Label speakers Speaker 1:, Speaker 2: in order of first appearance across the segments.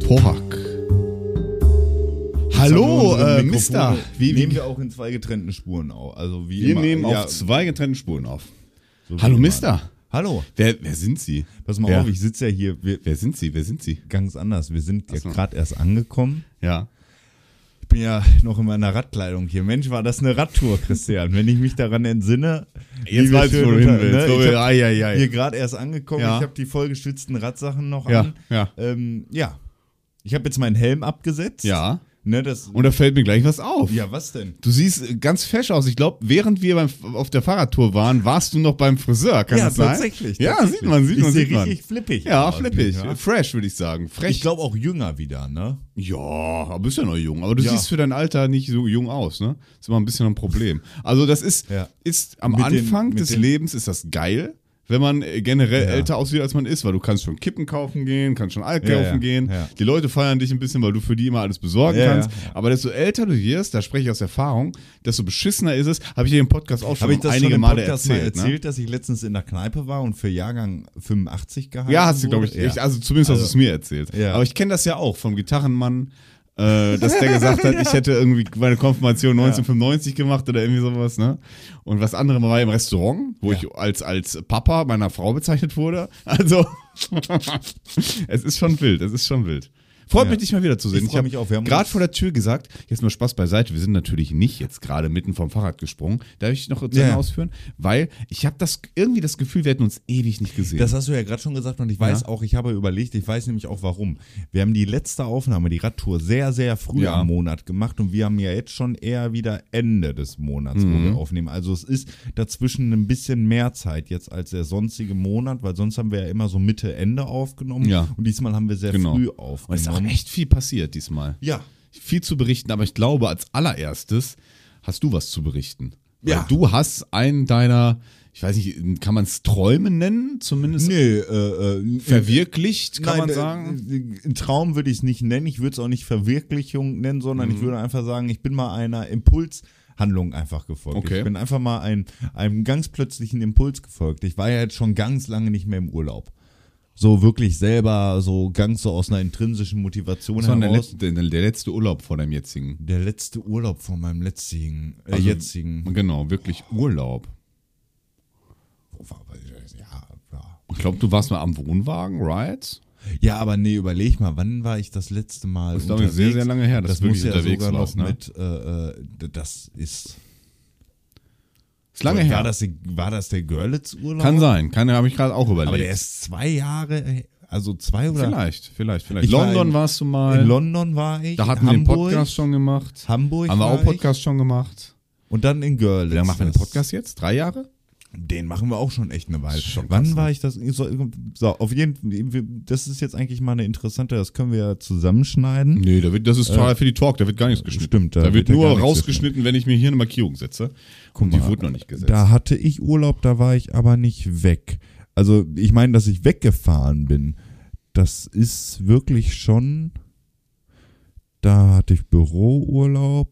Speaker 1: Porak. Hallo, Mister.
Speaker 2: Wie nehmen wir auch in zwei getrennten Spuren auf? Also wie
Speaker 1: Wir
Speaker 2: immer,
Speaker 1: nehmen
Speaker 2: ja,
Speaker 1: auf zwei getrennten Spuren auf.
Speaker 2: so
Speaker 1: Hallo,
Speaker 2: wie immer.
Speaker 1: Mister.
Speaker 2: Hallo.
Speaker 1: Wer sind Sie?
Speaker 2: Pass mal
Speaker 1: Wer?
Speaker 2: auf, ich sitze ja hier
Speaker 1: Wer sind Sie?
Speaker 2: ganz anders. Wir sind ja
Speaker 1: Ach so.
Speaker 2: gerade erst angekommen.
Speaker 1: Ja.
Speaker 2: Ich bin ja noch in meiner Radkleidung hier. Mensch, war das eine Radtour, Christian. Wenn ich mich daran entsinne.
Speaker 1: Jetzt
Speaker 2: liebe
Speaker 1: weiß ich, wo du
Speaker 2: schöne
Speaker 1: hin
Speaker 2: Leute,
Speaker 1: willst.
Speaker 2: ne,
Speaker 1: So,
Speaker 2: ich hab
Speaker 1: ei.
Speaker 2: hier gerade erst angekommen.
Speaker 1: Ja.
Speaker 2: Ich habe die vollgeschwitzten Radsachen noch
Speaker 1: Ja,
Speaker 2: an.
Speaker 1: ja.
Speaker 2: Ja. Ich habe jetzt meinen Helm abgesetzt.
Speaker 1: Ja.
Speaker 2: Ne, das,
Speaker 1: Und da fällt mir gleich was auf.
Speaker 2: ja, was denn?
Speaker 1: Du siehst ganz fesch aus. Ich glaube, während wir auf der Fahrradtour waren, warst du noch beim Friseur. Kann das sein?
Speaker 2: tatsächlich.
Speaker 1: Ja,
Speaker 2: tatsächlich.
Speaker 1: sieht man.
Speaker 2: Ich sehe richtig flippig.
Speaker 1: Ja,
Speaker 2: aus,
Speaker 1: flippig.
Speaker 2: nicht wahr?
Speaker 1: Fresh, würde ich sagen. Frech.
Speaker 2: Ich glaube auch jünger wieder, ne?
Speaker 1: Ja, aber bist ja noch jung. Aber du
Speaker 2: Ja.
Speaker 1: siehst für dein Alter nicht so jung aus, ne? Ist immer ein bisschen ein Problem. Also das ist
Speaker 2: Ja.
Speaker 1: am
Speaker 2: Mit den-
Speaker 1: Anfang
Speaker 2: mit
Speaker 1: des
Speaker 2: den-
Speaker 1: Lebens ist das geil, wenn man generell
Speaker 2: Ja.
Speaker 1: älter aussieht, als man ist, weil du kannst schon Kippen kaufen gehen, kannst schon Alk
Speaker 2: Ja,
Speaker 1: kaufen
Speaker 2: ja,
Speaker 1: gehen.
Speaker 2: ja.
Speaker 1: Die Leute feiern dich ein bisschen, weil du für die immer alles besorgen
Speaker 2: Ja,
Speaker 1: kannst.
Speaker 2: ja.
Speaker 1: Aber desto älter du wirst, da spreche ich aus Erfahrung, desto beschissener ist es. Habe ich dir im Podcast auch schon
Speaker 2: Habe ich das
Speaker 1: einige
Speaker 2: schon im
Speaker 1: Male
Speaker 2: Podcast
Speaker 1: erzählt.
Speaker 2: mal
Speaker 1: Ne?
Speaker 2: erzählt, dass ich letztens in der Kneipe war und für Jahrgang 85 gehalten
Speaker 1: Ja, hast du, glaube
Speaker 2: wurde?
Speaker 1: ich. Also zumindest hast du es mir erzählt.
Speaker 2: Ja.
Speaker 1: Aber ich kenne das ja auch vom Gitarrenmann, dass der gesagt hat, ich hätte irgendwie meine Konfirmation 1995 gemacht oder irgendwie sowas, ne? Und was andere war im Restaurant, wo ich als Papa meiner Frau bezeichnet wurde. Also, es ist schon wild. Freut mich, dich mal wieder zu sehen.
Speaker 2: Ich freu mich auch. Wir haben
Speaker 1: gerade
Speaker 2: uns-
Speaker 1: vor der Tür gesagt, jetzt mal Spaß beiseite, wir sind natürlich nicht jetzt gerade mitten vom Fahrrad gesprungen. Darf ich noch zu
Speaker 2: Ja.
Speaker 1: ausführen? Weil ich habe irgendwie das Gefühl, wir hätten uns ewig nicht gesehen.
Speaker 2: Das hast du ja gerade schon gesagt und ich weiß
Speaker 1: Ja.
Speaker 2: auch, ich habe überlegt, ich weiß nämlich auch warum. Wir haben die letzte Aufnahme, die Radtour, sehr, sehr früh
Speaker 1: Ja.
Speaker 2: am Monat gemacht und wir haben ja jetzt schon eher wieder Ende des Monats, wo wir aufnehmen. Also es ist dazwischen ein bisschen mehr Zeit jetzt als der sonstige Monat, weil sonst haben wir ja immer so Mitte, Ende aufgenommen
Speaker 1: Ja.
Speaker 2: und diesmal haben wir sehr
Speaker 1: Genau.
Speaker 2: früh
Speaker 1: Und es ist auch
Speaker 2: aufgenommen.
Speaker 1: echt viel passiert diesmal.
Speaker 2: Ja.
Speaker 1: Viel zu berichten, aber ich glaube, als allererstes hast du was zu berichten. Weil
Speaker 2: Ja.
Speaker 1: du hast einen deiner, ich weiß nicht, kann man es Träume nennen? Zumindest verwirklicht, kann man sagen.
Speaker 2: Ein Traum würde ich es nicht nennen, ich würde es auch nicht Verwirklichung nennen, sondern
Speaker 1: Mhm.
Speaker 2: ich würde einfach sagen, ich bin mal einer Impulshandlung einfach gefolgt.
Speaker 1: Okay.
Speaker 2: Ich bin einfach mal einem ganz plötzlichen Impuls gefolgt. Ich war ja jetzt schon ganz lange nicht mehr im Urlaub. So wirklich selber, so ganz so aus einer intrinsischen Motivation
Speaker 1: Das war
Speaker 2: heraus.
Speaker 1: der letzte Urlaub vor deinem jetzigen.
Speaker 2: Der letzte Urlaub von meinem jetzigen.
Speaker 1: Genau, wirklich Urlaub.
Speaker 2: Ja.
Speaker 1: Ich glaube, du warst mal am Wohnwagen, right?
Speaker 2: Ja, aber nee, überleg mal, wann war ich das letzte Mal
Speaker 1: Das ist, glaube ich, sehr, sehr lange her, dass
Speaker 2: Das
Speaker 1: du
Speaker 2: muss
Speaker 1: wirklich
Speaker 2: ja
Speaker 1: unterwegs
Speaker 2: sogar
Speaker 1: warst,
Speaker 2: noch
Speaker 1: ne?
Speaker 2: mit, das ist...
Speaker 1: Ist lange her.
Speaker 2: War das der Görlitz-Urlaub?
Speaker 1: Kann sein, habe ich gerade auch überlegt.
Speaker 2: Aber der ist 2 Jahre, also 2 oder...
Speaker 1: Vielleicht.
Speaker 2: Ich war
Speaker 1: London
Speaker 2: in-
Speaker 1: warst du mal.
Speaker 2: In London war ich,
Speaker 1: Da hatten wir den Podcast schon gemacht.
Speaker 2: Hamburg
Speaker 1: Haben wir
Speaker 2: war
Speaker 1: auch Podcast schon gemacht.
Speaker 2: ich, und dann in Görlitz.
Speaker 1: Wie lange machen wir den Podcast jetzt? 3 Jahre?
Speaker 2: Den machen wir auch schon echt eine Weile.
Speaker 1: Schon krass,
Speaker 2: Wann
Speaker 1: ne?
Speaker 2: war ich das? So, auf jeden Fall, das ist jetzt eigentlich mal eine interessante, das können wir ja zusammenschneiden.
Speaker 1: Nee, das ist total für die Talk, da wird gar nichts geschnitten.
Speaker 2: Stimmt,
Speaker 1: da wird
Speaker 2: ja
Speaker 1: nur
Speaker 2: gar nichts
Speaker 1: rausgeschnitten, wenn ich mir hier eine Markierung setze. Und die
Speaker 2: mal,
Speaker 1: wurde noch nicht gesetzt.
Speaker 2: Da hatte ich Urlaub, da war ich aber nicht weg. Also ich meine, dass ich weggefahren bin, das ist wirklich schon, da hatte ich Bürourlaub,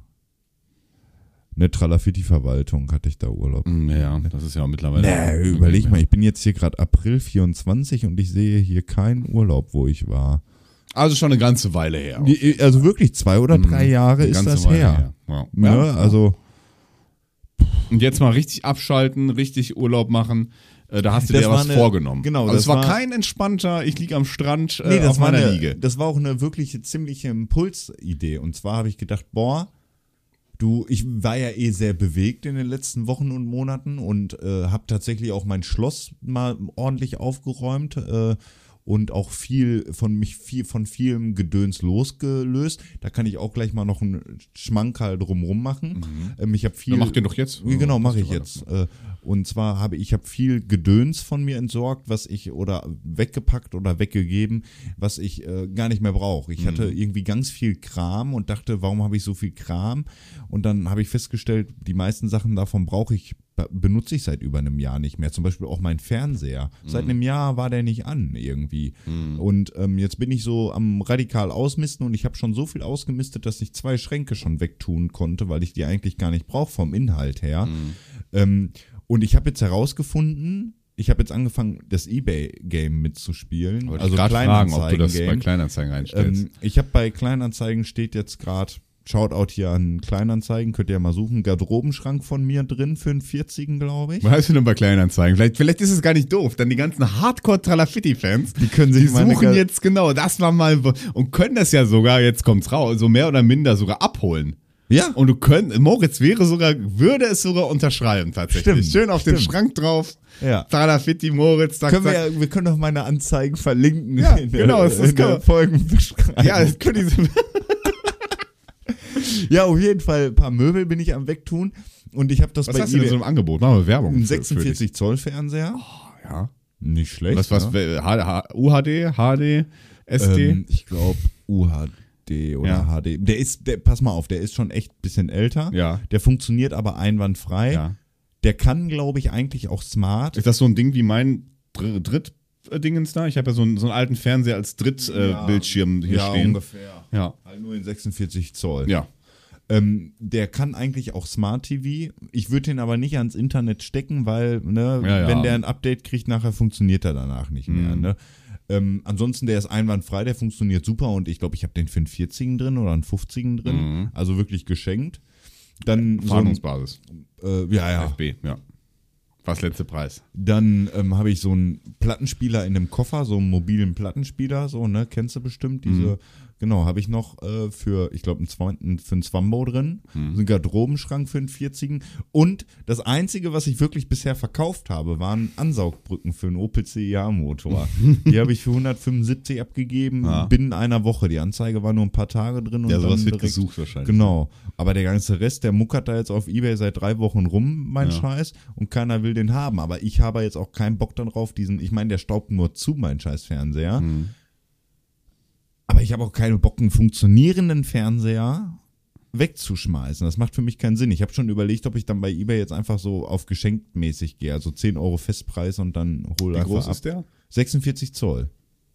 Speaker 2: eine Tralafitti-Verwaltung hatte ich da Urlaub.
Speaker 1: Ja, das ist ja auch mittlerweile.
Speaker 2: Nee, überleg mal, ich bin jetzt hier gerade April 24 und ich sehe hier keinen Urlaub, wo ich war.
Speaker 1: Also schon eine ganze Weile her. auch.
Speaker 2: Also wirklich 2 oder 3 Jahre
Speaker 1: Eine
Speaker 2: ist
Speaker 1: ganze
Speaker 2: das
Speaker 1: Weile
Speaker 2: her.
Speaker 1: Ja.
Speaker 2: Ne?
Speaker 1: Ja.
Speaker 2: Also
Speaker 1: Und jetzt mal richtig abschalten, richtig Urlaub machen. Da hast du
Speaker 2: Das
Speaker 1: dir
Speaker 2: war
Speaker 1: was
Speaker 2: eine-
Speaker 1: vorgenommen.
Speaker 2: genau,
Speaker 1: Also
Speaker 2: das
Speaker 1: es war
Speaker 2: war-
Speaker 1: kein entspannter, ich liege am Strand
Speaker 2: nee,
Speaker 1: auf meiner Liege.
Speaker 2: das war auch eine wirkliche ziemliche Impulsidee. Und zwar habe ich gedacht, ich war ja sehr bewegt in den letzten Wochen und Monaten und habe tatsächlich auch mein Schloss mal ordentlich aufgeräumt und auch viel von vielem Gedöns losgelöst. Da kann ich auch gleich mal noch einen Schmankerl drumrum machen. Ich habe viel.
Speaker 1: Dann macht ihr doch jetzt.
Speaker 2: Genau, mache ich
Speaker 1: Machst du
Speaker 2: jetzt. Und zwar habe ich viel Gedöns von mir entsorgt, oder weggepackt oder weggegeben, was ich gar nicht mehr brauche. Ich hatte irgendwie ganz viel Kram und dachte, warum habe ich so viel Kram? Und dann habe ich festgestellt, die meisten Sachen davon benutze ich seit über einem Jahr nicht mehr. Zum Beispiel auch mein Fernseher. Seit einem Jahr war der nicht an irgendwie. Und jetzt bin ich so am radikal ausmisten und ich habe schon so viel ausgemistet, dass ich 2 Schränke schon wegtun konnte, weil ich die eigentlich gar nicht brauche vom Inhalt her. Und ich habe jetzt herausgefunden, ich habe jetzt angefangen, das eBay-Game mitzuspielen.
Speaker 1: Wollte
Speaker 2: Also
Speaker 1: ich gerade fragen, ob du das bei
Speaker 2: Kleinanzeigen-Game.
Speaker 1: Kleinanzeigen reinstellst.
Speaker 2: Ich habe bei Kleinanzeigen steht jetzt gerade, Shoutout hier an Kleinanzeigen, könnt ihr ja mal suchen, Garderobenschrank von mir drin für einen 40, glaube ich.
Speaker 1: Was heißt denn bei Kleinanzeigen? Vielleicht ist es gar nicht doof. Dann die ganzen Hardcore-Tralafitti-Fans,
Speaker 2: Die können sich
Speaker 1: suchen jetzt genau, das war mal, und können das ja sogar, jetzt kommt's raus, so mehr oder minder sogar abholen.
Speaker 2: Ja.
Speaker 1: Und Moritz würde es sogar unterschreiben tatsächlich.
Speaker 2: Stimmt,
Speaker 1: Schön auf den
Speaker 2: stimmt.
Speaker 1: Schrank drauf.
Speaker 2: Ja.
Speaker 1: Tralafitti, Moritz, zack, zack.
Speaker 2: Wir können doch meine Anzeigen verlinken
Speaker 1: Ja,
Speaker 2: in
Speaker 1: genau, das ist
Speaker 2: in der
Speaker 1: geil.
Speaker 2: Folgenbeschreibung.
Speaker 1: Ja, das können die,
Speaker 2: Ja, auf jeden Fall ein paar Möbel bin ich am Wegtun und ich habe das
Speaker 1: was
Speaker 2: bei
Speaker 1: hast du denn so im Angebot? Machen wir Werbung.
Speaker 2: einen
Speaker 1: für dich.
Speaker 2: 46 Zoll Fernseher.
Speaker 1: Ja.
Speaker 2: Nicht schlecht.
Speaker 1: Was,
Speaker 2: ne?
Speaker 1: UHD, HD, SD?
Speaker 2: Ich glaube UHD oder
Speaker 1: Ja.
Speaker 2: HD. Pass mal auf, der ist schon echt ein bisschen älter.
Speaker 1: Ja.
Speaker 2: Der funktioniert aber einwandfrei.
Speaker 1: Ja.
Speaker 2: Der kann, glaube ich, eigentlich auch smart.
Speaker 1: Ist das so ein Ding wie mein Drittdingens da? Ich habe ja so einen alten Fernseher als Drittbildschirm hier stehen.
Speaker 2: Ungefähr.
Speaker 1: Ja.
Speaker 2: Halt nur in 46 Zoll.
Speaker 1: Ja.
Speaker 2: Der kann eigentlich auch Smart TV. Ich würde den aber nicht ans Internet stecken, weil, ne,
Speaker 1: Ja.
Speaker 2: wenn der ein Update kriegt, nachher funktioniert er danach nicht mehr. Ne? Ansonsten, der ist einwandfrei, der funktioniert super und ich glaube, ich habe den für einen 40 drin oder einen 50 drin. Also wirklich geschenkt. Dann
Speaker 1: Fahndungsbasis.
Speaker 2: ja.
Speaker 1: FB, ja. Was letzte Preis?
Speaker 2: Dann habe ich so einen Plattenspieler in dem Koffer, so einen mobilen Plattenspieler, so, ne, kennst du bestimmt, diese, genau, habe ich noch für, ich glaube, für einen Swambo drin, so einen Garderobenschrank für einen 40. Und das Einzige, was ich wirklich bisher verkauft habe, waren Ansaugbrücken für einen Opel CIA-Motor. Die habe ich für 175 abgegeben, binnen einer Woche. Die Anzeige war nur ein paar Tage drin. Und
Speaker 1: Ja, sowas
Speaker 2: dann
Speaker 1: wird
Speaker 2: direkt,
Speaker 1: gesucht wahrscheinlich.
Speaker 2: Genau. Aber der ganze Rest, der muckert da jetzt auf Ebay seit 3 Wochen rum, mein Scheiß, und keiner will den haben. Aber ich habe jetzt auch keinen Bock darauf, ich meine, der staubt nur zu, mein scheiß Fernseher. Aber ich habe auch keinen Bock, einen funktionierenden Fernseher wegzuschmeißen. Das macht für mich keinen Sinn. Ich habe schon überlegt, ob ich dann bei eBay jetzt einfach so auf geschenkt mäßig gehe. Also 10 Euro Festpreis und dann hole einfach
Speaker 1: Wie groß
Speaker 2: ab.
Speaker 1: ist der?
Speaker 2: 46 Zoll.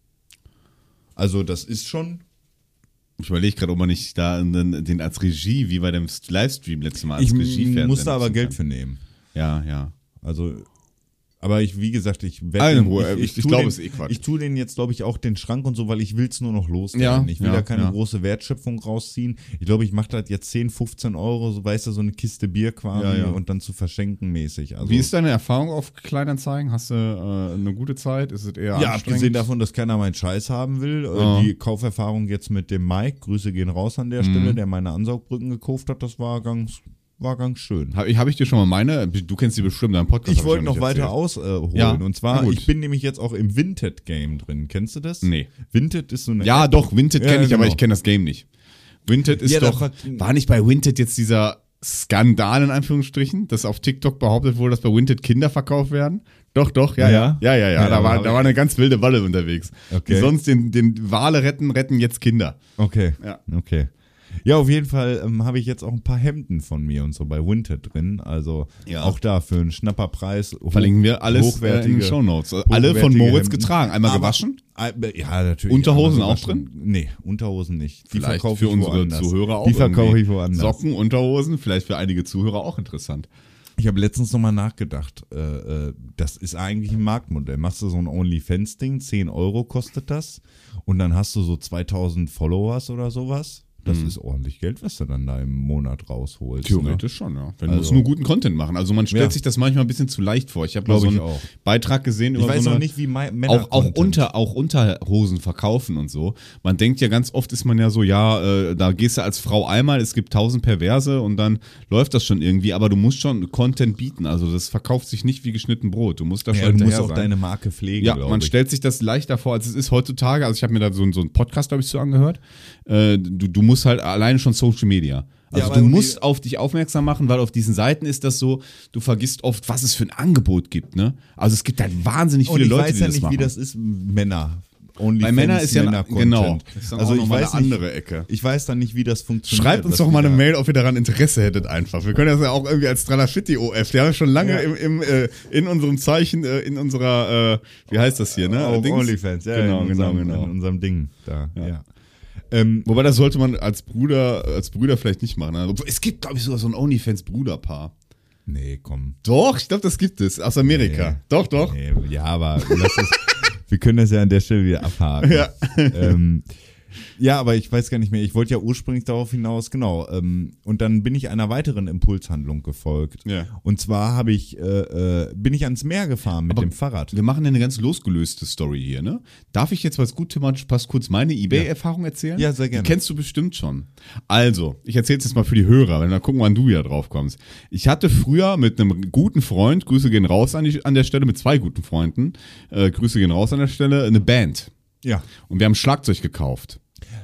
Speaker 2: Also das ist schon...
Speaker 1: Ich überlege gerade, ob man nicht da den als Regie, wie bei dem Livestream letztes Mal, als
Speaker 2: Ich
Speaker 1: Regie
Speaker 2: musste aber
Speaker 1: nutzen
Speaker 2: Geld
Speaker 1: kann.
Speaker 2: für nehmen.
Speaker 1: Ja.
Speaker 2: Also... Aber wie gesagt, ich werde
Speaker 1: In Ruhe. Ich glaube, es ist Quatsch.
Speaker 2: Ich tue den jetzt, glaube ich, auch den Schrank und so, weil ich will es nur noch loswerden.
Speaker 1: Ja,
Speaker 2: Ich will
Speaker 1: ja,
Speaker 2: da keine
Speaker 1: ja.
Speaker 2: große Wertschöpfung rausziehen. Ich glaube, ich mache das jetzt 10, 15 Euro, so, weißt du, so eine Kiste Bier quasi
Speaker 1: Ja.
Speaker 2: und dann zu verschenken mäßig. Also,
Speaker 1: Wie ist deine Erfahrung auf Kleinanzeigen? Hast du eine gute Zeit? Ist es eher
Speaker 2: ja,
Speaker 1: anstrengend?
Speaker 2: abgesehen davon, dass keiner meinen Scheiß haben will. Die Kauferfahrung jetzt mit dem Mike, Grüße gehen raus an der Stelle, der meine Ansaugbrücken gekauft hat, das war ganz schön.
Speaker 1: Hab ich dir schon mal du kennst die bestimmt, deinen Podcast.
Speaker 2: Ich wollte noch weiter ausholen.
Speaker 1: Ja,
Speaker 2: Und zwar,
Speaker 1: na gut.
Speaker 2: ich bin nämlich jetzt auch im Vinted-Game drin. Kennst du das?
Speaker 1: Nee.
Speaker 2: Vinted ist so eine
Speaker 1: Ja,
Speaker 2: App.
Speaker 1: doch, Vinted kenne
Speaker 2: Ja,
Speaker 1: ich, aber
Speaker 2: genau.
Speaker 1: ich kenne das Game nicht. Vinted ist
Speaker 2: Ja,
Speaker 1: doch,
Speaker 2: das
Speaker 1: war nicht bei Vinted jetzt dieser Skandal in Anführungsstrichen, dass auf TikTok behauptet wurde, dass bei Vinted Kinder verkauft werden? Doch,
Speaker 2: Ja.
Speaker 1: ja. Da war eine ganz wilde Walle unterwegs.
Speaker 2: Okay.
Speaker 1: Die sonst den Wale retten jetzt Kinder.
Speaker 2: Okay.
Speaker 1: Ja.
Speaker 2: Okay. Ja, auf jeden Fall habe ich jetzt auch ein paar Hemden von mir und so bei Vinted drin. Also
Speaker 1: Ja.
Speaker 2: auch da für einen Schnapperpreis.
Speaker 1: Verlinken wir alles in den Shownotes. Alle von Moritz
Speaker 2: Hemden.
Speaker 1: getragen. Einmal
Speaker 2: Aber-
Speaker 1: gewaschen?
Speaker 2: Ja, natürlich.
Speaker 1: Unterhosen
Speaker 2: einmal
Speaker 1: auch drin?
Speaker 2: Nee, Unterhosen nicht. Die
Speaker 1: Vielleicht
Speaker 2: verkaufe
Speaker 1: für
Speaker 2: ich
Speaker 1: unsere
Speaker 2: woanders.
Speaker 1: Zuhörer auch.
Speaker 2: Die verkaufe
Speaker 1: irgendwie.
Speaker 2: ich woanders.
Speaker 1: Socken, Unterhosen, vielleicht für einige Zuhörer auch interessant.
Speaker 2: Ich habe letztens nochmal nachgedacht. Das ist eigentlich ein Marktmodell. Machst du so ein OnlyFans-Ding, 10 Euro kostet das. Und dann hast du so 2000 Followers oder sowas. Das ist ordentlich Geld, was du dann da im Monat rausholst.
Speaker 1: Theoretisch schon, ja. Wenn
Speaker 2: Also-
Speaker 1: du musst nur guten Content machen. Also man stellt
Speaker 2: Ja.
Speaker 1: sich das manchmal ein bisschen zu leicht vor. Ich habe mal
Speaker 2: Glaube
Speaker 1: so
Speaker 2: ich
Speaker 1: einen
Speaker 2: auch.
Speaker 1: Beitrag gesehen
Speaker 2: Ich
Speaker 1: über
Speaker 2: weiß
Speaker 1: so
Speaker 2: auch
Speaker 1: eine,
Speaker 2: nicht, wie Männer
Speaker 1: auch Unterhosen verkaufen und so. Man denkt ja ganz oft ist man ja so, da gehst du als Frau einmal, es gibt 1000 Perverse und dann läuft das schon irgendwie, aber du musst schon Content bieten. Also das verkauft sich nicht wie geschnitten Brot. Du musst da
Speaker 2: Ja,
Speaker 1: schon
Speaker 2: du musst
Speaker 1: hinterher
Speaker 2: auch
Speaker 1: sein.
Speaker 2: deine Marke pflegen,
Speaker 1: Ja,
Speaker 2: glaube
Speaker 1: man
Speaker 2: ich.
Speaker 1: stellt sich das leichter vor, als es ist heutzutage. Also ich habe mir da so einen Podcast, glaube ich, zu angehört. Du musst halt alleine schon Social Media. Also
Speaker 2: aber
Speaker 1: du
Speaker 2: irgendwie-
Speaker 1: musst auf dich aufmerksam machen, weil auf diesen Seiten ist das so, du vergisst oft, was es für ein Angebot gibt. Ne? Also es gibt halt wahnsinnig
Speaker 2: Und
Speaker 1: viele
Speaker 2: ich
Speaker 1: Leute,
Speaker 2: weiß
Speaker 1: die
Speaker 2: ja
Speaker 1: das
Speaker 2: nicht,
Speaker 1: machen.
Speaker 2: wie das ist, Männer. OnlyFans,
Speaker 1: Bei Männern ist ja
Speaker 2: Männer-Content.
Speaker 1: genau. Das ist dann
Speaker 2: Also
Speaker 1: auch
Speaker 2: ich
Speaker 1: noch mal
Speaker 2: weiß
Speaker 1: eine
Speaker 2: nicht,
Speaker 1: andere Ecke.
Speaker 2: Ich weiß dann nicht, wie das funktioniert.
Speaker 1: Schreibt uns
Speaker 2: was
Speaker 1: doch
Speaker 2: die
Speaker 1: mal eine
Speaker 2: da-
Speaker 1: Mail, ob ihr daran Interesse hättet einfach. Wir können das ja auch irgendwie als Tralafitti OF. Wir haben schon lange
Speaker 2: Ja.
Speaker 1: in unserem Zeichen, in unserer, wie heißt das hier, ne?
Speaker 2: Auf
Speaker 1: Dings?
Speaker 2: OnlyFans, ja,
Speaker 1: Genau,
Speaker 2: in unserem,
Speaker 1: genau.
Speaker 2: In unserem Ding da, ja.
Speaker 1: Wobei das sollte man als Brüder vielleicht nicht machen. Also, es gibt, glaube ich, sogar so ein OnlyFans-Bruderpaar.
Speaker 2: Nee, komm.
Speaker 1: Doch, ich glaube, das gibt es. Aus Amerika.
Speaker 2: Nee.
Speaker 1: Doch.
Speaker 2: Nee, ja, aber wir können das ja an der Stelle wieder abhaken.
Speaker 1: Ja.
Speaker 2: Ja, aber ich weiß gar nicht mehr. Ich wollte ja ursprünglich darauf hinaus, genau. Und dann bin ich einer weiteren Impulshandlung gefolgt.
Speaker 1: Ja.
Speaker 2: Und zwar bin ich ans Meer gefahren mit dem Fahrrad.
Speaker 1: Wir machen ja eine ganz losgelöste Story hier, ne? Darf ich jetzt, was gut thematisch passt, kurz meine eBay-Erfahrung erzählen?
Speaker 2: Ja, sehr gerne.
Speaker 1: Die kennst du bestimmt schon. Also, ich erzähle es jetzt mal für die Hörer, dann gucken, wann du wieder drauf kommst. Ich hatte früher mit einem guten Freund, Grüße gehen raus an der Stelle, mit 2 guten Freunden, Grüße gehen raus an der Stelle, eine Band.
Speaker 2: Ja.
Speaker 1: Und wir haben Schlagzeug gekauft.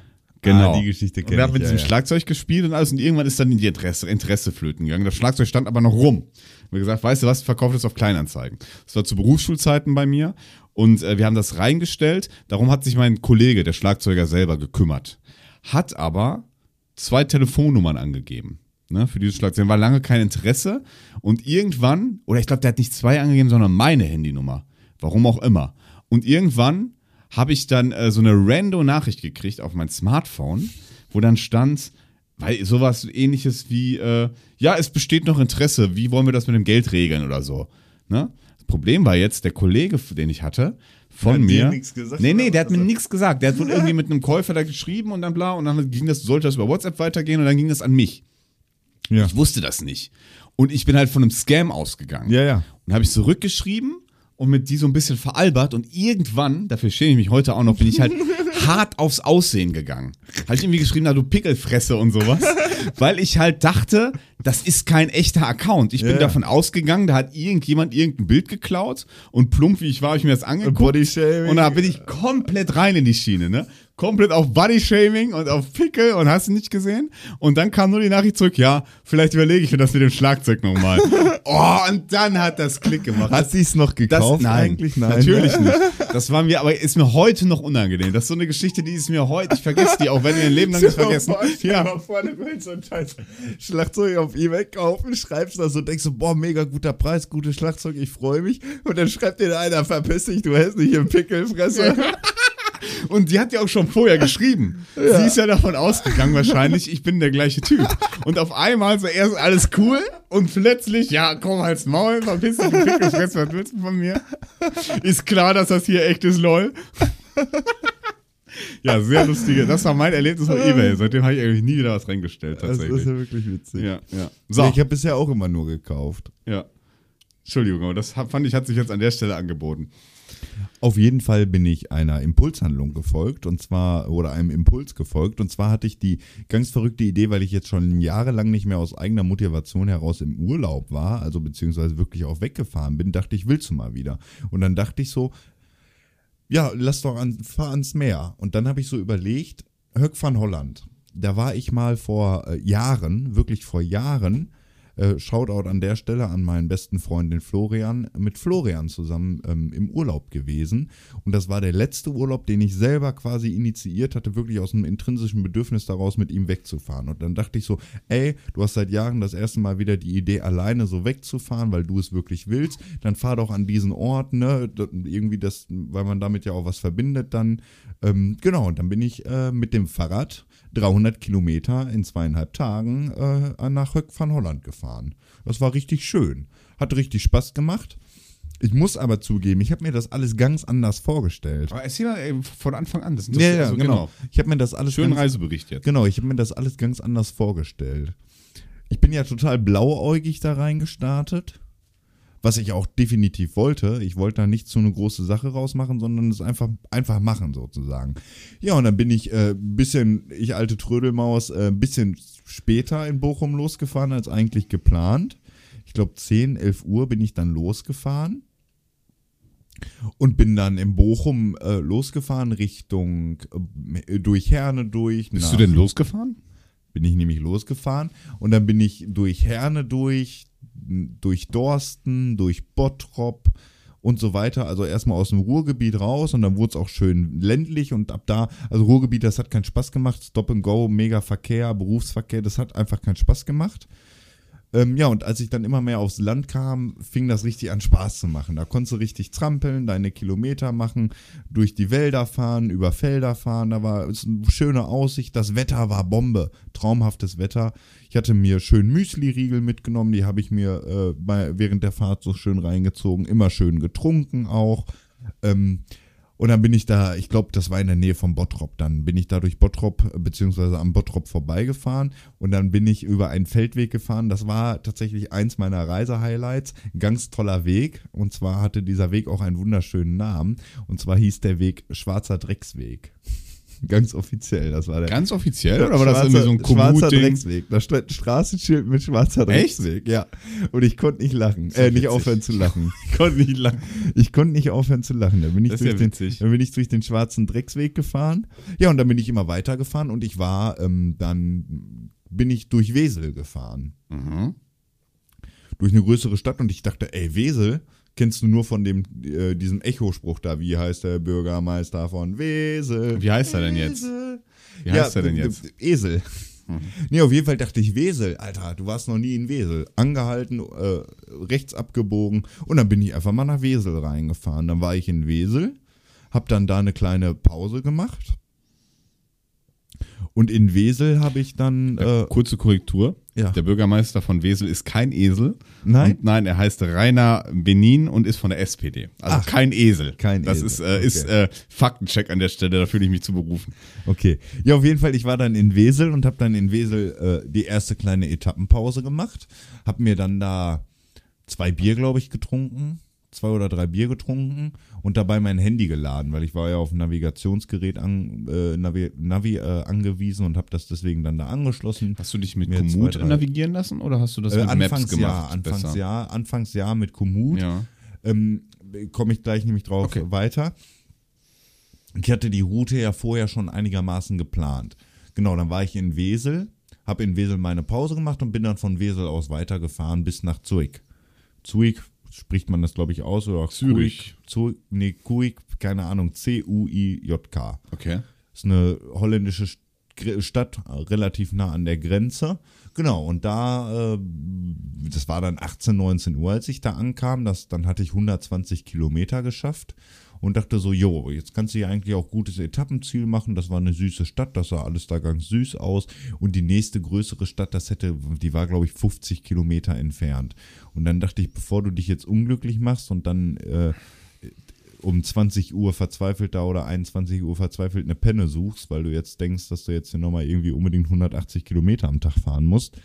Speaker 1: Genau.
Speaker 2: Die Geschichte kenne ich.
Speaker 1: Wir haben mit diesem Schlagzeug gespielt und alles und irgendwann ist dann die Interesse flöten gegangen. Das Schlagzeug stand aber noch rum. Wir haben gesagt, weißt du was, verkauft es auf Kleinanzeigen. Das war zu Berufsschulzeiten bei mir und wir haben das reingestellt. Darum hat sich mein Kollege, der Schlagzeuger, selber gekümmert. Hat aber 2 Telefonnummern angegeben. Ne, für dieses Schlagzeug. War lange kein Interesse und irgendwann, oder ich glaube, der hat nicht 2 angegeben, sondern meine Handynummer. Warum auch immer. Und irgendwann habe ich dann so eine Rando-Nachricht gekriegt auf mein Smartphone, wo dann stand, weil sowas ähnliches wie, ja, es besteht noch Interesse, wie wollen wir das mit dem Geld regeln oder so. Ne? Das Problem war jetzt, der Kollege, den ich hatte, von mir.
Speaker 2: Dir nichts gesagt,
Speaker 1: Nee, der hat mir nichts gesagt. Der hat wohl irgendwie mit einem Käufer da geschrieben und dann bla und dann sollte das über WhatsApp weitergehen und dann ging das an mich.
Speaker 2: Ja.
Speaker 1: Ich wusste das nicht. Und ich bin halt von einem Scam ausgegangen.
Speaker 2: Ja.
Speaker 1: Und habe ich zurückgeschrieben und mit die so ein bisschen veralbert und irgendwann, dafür schäme ich mich heute auch noch, bin ich halt hart aufs Aussehen gegangen. Habe ich irgendwie geschrieben, na du Pickelfresse und sowas, weil ich halt dachte, das ist kein echter Account. Ich bin davon ausgegangen, da hat irgendjemand irgendein Bild geklaut und plump wie ich war, habe ich mir das angeguckt.
Speaker 2: Bodyshaming.
Speaker 1: Und da bin ich komplett rein in die Schiene, ne? Komplett auf Bodyshaming und auf Pickel und hast du nicht gesehen? Und dann kam nur die Nachricht zurück, ja, vielleicht überlege ich mir das mit dem Schlagzeug nochmal. Oh, und dann hat das Klick gemacht.
Speaker 2: Hat sie es noch gekauft?
Speaker 1: Nein,
Speaker 2: eigentlich? Nein.
Speaker 1: Natürlich nicht. Das war mir, aber ist mir heute noch unangenehm. Das ist so eine Geschichte, die ist mir heute, ich vergesse die auch, wenn wir ein Leben lang nicht vergessen.
Speaker 2: Ja. Vorne willst so ein scheiß Schlagzeug auf eBay kaufen, schreibst das und denkst so, boah, mega guter Preis, gutes Schlagzeug, ich freue mich. Und dann schreibt dir einer, verpiss dich, du hässliche Pickelfresse.
Speaker 1: Und die hat ja auch schon vorher geschrieben. Ja. Sie ist ja davon ausgegangen wahrscheinlich, ich bin der gleiche Typ. Und auf einmal so erst alles cool und plötzlich, ja, komm halt's Maul, verpiss dich, du Pickelfresse, was willst du von mir? Ist klar, dass das hier echt ist, lol. Ja, sehr lustige. Das war mein Erlebnis auf eBay. Seitdem habe ich eigentlich nie wieder was reingestellt, tatsächlich.
Speaker 2: Das ist ja wirklich witzig.
Speaker 1: Ja. So.
Speaker 2: Ich habe bisher auch immer nur gekauft.
Speaker 1: Ja. Entschuldigung, aber das fand ich, hat sich jetzt an der Stelle angeboten.
Speaker 2: Auf jeden Fall bin ich einer Impulshandlung gefolgt oder einem Impuls gefolgt und zwar hatte ich die ganz verrückte Idee, weil ich jetzt schon jahrelang nicht mehr aus eigener Motivation heraus im Urlaub war, also beziehungsweise wirklich auch weggefahren bin, dachte ich, willst du mal wieder. Und dann dachte ich so, ja, fahr ans Meer. Und dann habe ich so überlegt, Höck van Holland, da war ich mal vor Jahren, wirklich vor Jahren, Shoutout an der Stelle an meinen besten Freund, den Florian, mit Florian zusammen im Urlaub gewesen. Und das war der letzte Urlaub, den ich selber quasi initiiert hatte, wirklich aus einem intrinsischen Bedürfnis daraus, mit ihm wegzufahren. Und dann dachte ich so, ey, du hast seit Jahren das erste Mal wieder die Idee, alleine so wegzufahren, weil du es wirklich willst. Dann fahr doch an diesen Ort, ne? Irgendwie das, weil man damit ja auch was verbindet dann. Genau, und dann bin ich mit dem Fahrrad 300 Kilometer in 2,5 Tagen nach Höck van Holland gefahren. Das war richtig schön. Hat richtig Spaß gemacht. Ich muss aber zugeben, ich habe mir das alles ganz anders vorgestellt.
Speaker 1: Aber erzähl mal von Anfang an. Das
Speaker 2: Ja, also, genau. Ich habe mir das alles
Speaker 1: schönen Reisebericht jetzt.
Speaker 2: Genau, ich habe mir das alles ganz anders vorgestellt. Ich bin ja total blauäugig da reingestartet. Was ich auch definitiv wollte. Ich wollte da nicht so eine große Sache rausmachen, sondern es einfach machen sozusagen. Ja, und dann bin ich ich alte Trödelmaus, ein bisschen später in Bochum losgefahren als eigentlich geplant. Ich glaube 10, 11 Uhr bin ich dann losgefahren. Und bin dann in Bochum losgefahren Richtung, durch Herne durch.
Speaker 1: Bist du denn losgefahren?
Speaker 2: Bin ich nämlich losgefahren und dann bin ich durch Herne durch Dorsten, durch Bottrop und so weiter. Also erstmal aus dem Ruhrgebiet raus und dann wurde es auch schön ländlich und ab da, also Ruhrgebiet, das hat keinen Spaß gemacht. Stop and Go, mega Verkehr, Berufsverkehr, das hat einfach keinen Spaß gemacht. Ja, und als ich dann immer mehr aufs Land kam, fing das richtig an Spaß zu machen. Da konntest du richtig trampeln, deine Kilometer machen, durch die Wälder fahren, über Felder fahren. Da war es eine schöne Aussicht. Das Wetter war Bombe. Traumhaftes Wetter. Ich hatte mir schön Müsli-Riegel mitgenommen. Die habe ich mir während der Fahrt so schön reingezogen. Immer schön getrunken auch. Und dann bin ich da, ich glaube, das war in der Nähe von Bottrop, dann bin ich da durch Bottrop, beziehungsweise am Bottrop vorbeigefahren und dann bin ich über einen Feldweg gefahren. Das war tatsächlich eins meiner Reisehighlights. Ein ganz toller Weg und zwar hatte dieser Weg auch einen wunderschönen Namen und zwar hieß der Weg Schwarzer Drecksweg. Ganz offiziell, das war der.
Speaker 1: Ganz offiziell? Oder war das irgendwie so ein
Speaker 2: Schwarzer
Speaker 1: Kommut-Ding?
Speaker 2: Drecksweg. Da stand ein Straßenschild mit schwarzer Drecksweg. Ja. Und ich konnte nicht lachen. Nicht aufhören zu lachen.
Speaker 1: Ich konnte nicht lachen.
Speaker 2: Ich konnte nicht aufhören zu lachen. Dann bin ich,
Speaker 1: Das ist ja witzig.
Speaker 2: dann bin ich durch den schwarzen Drecksweg gefahren. Ja, und dann bin ich immer weitergefahren und ich war, dann bin ich durch Wesel gefahren.
Speaker 1: Mhm.
Speaker 2: Durch eine größere Stadt und ich dachte, ey, Wesel kennst du nur von diesem Echo-Spruch da, wie heißt der Bürgermeister von Wesel?
Speaker 1: Wie heißt er denn jetzt? Wie heißt er denn jetzt?
Speaker 2: Esel. Nee, auf jeden Fall dachte ich, Wesel, Alter, du warst noch nie in Wesel. Angehalten, rechts abgebogen und dann bin ich einfach mal nach Wesel reingefahren. Dann war ich in Wesel, hab dann da eine kleine Pause gemacht und in Wesel habe ich dann...
Speaker 1: Kurze Korrektur.
Speaker 2: Ja.
Speaker 1: Der Bürgermeister von Wesel ist kein Esel.
Speaker 2: Nein?
Speaker 1: Und nein, er heißt Rainer Benin und ist von der SPD. Also kein Esel.
Speaker 2: Kein
Speaker 1: das
Speaker 2: Esel.
Speaker 1: ist Faktencheck an der Stelle, da fühle ich mich zu berufen.
Speaker 2: Okay. Ja, auf jeden Fall, ich war dann in Wesel und habe dann in Wesel die erste kleine Etappenpause gemacht. Hab mir dann da 2 Bier, glaube ich, getrunken. 2 oder 3 Bier getrunken und dabei mein Handy geladen, weil ich war ja auf ein Navigationsgerät Navi angewiesen und habe das deswegen dann da angeschlossen.
Speaker 1: Hast du dich mit
Speaker 2: Mir
Speaker 1: Komoot
Speaker 2: 2, 3
Speaker 1: navigieren lassen oder hast du das mit Maps gemacht?
Speaker 2: Anfangs ja mit Komoot.
Speaker 1: Ja.
Speaker 2: Komme ich gleich nämlich drauf weiter. Ich hatte die Route ja vorher schon einigermaßen geplant. Genau, dann war ich in Wesel, habe in Wesel meine Pause gemacht und bin dann von Wesel aus weitergefahren bis nach Zurich. Zurich spricht man das, glaube ich, aus, oder
Speaker 1: Zürich.
Speaker 2: Zurich, keine Ahnung, C-U-I-J-K.
Speaker 1: Okay.
Speaker 2: Ist eine holländische Stadt, relativ nah an der Grenze. Genau, und da, das war dann 18, 19 Uhr, als ich da ankam, dann hatte ich 120 Kilometer geschafft und dachte so, jo, jetzt kannst du hier eigentlich auch gutes Etappenziel machen. Das war eine süße Stadt, das sah alles da ganz süß aus. Und die nächste größere Stadt, die war, glaube ich, 50 Kilometer entfernt. Und dann dachte ich, bevor du dich jetzt unglücklich machst und dann um 20 Uhr verzweifelt da oder 21 Uhr verzweifelt eine Penne suchst, weil du jetzt denkst, dass du jetzt hier nochmal irgendwie unbedingt 180 Kilometer am Tag fahren musst,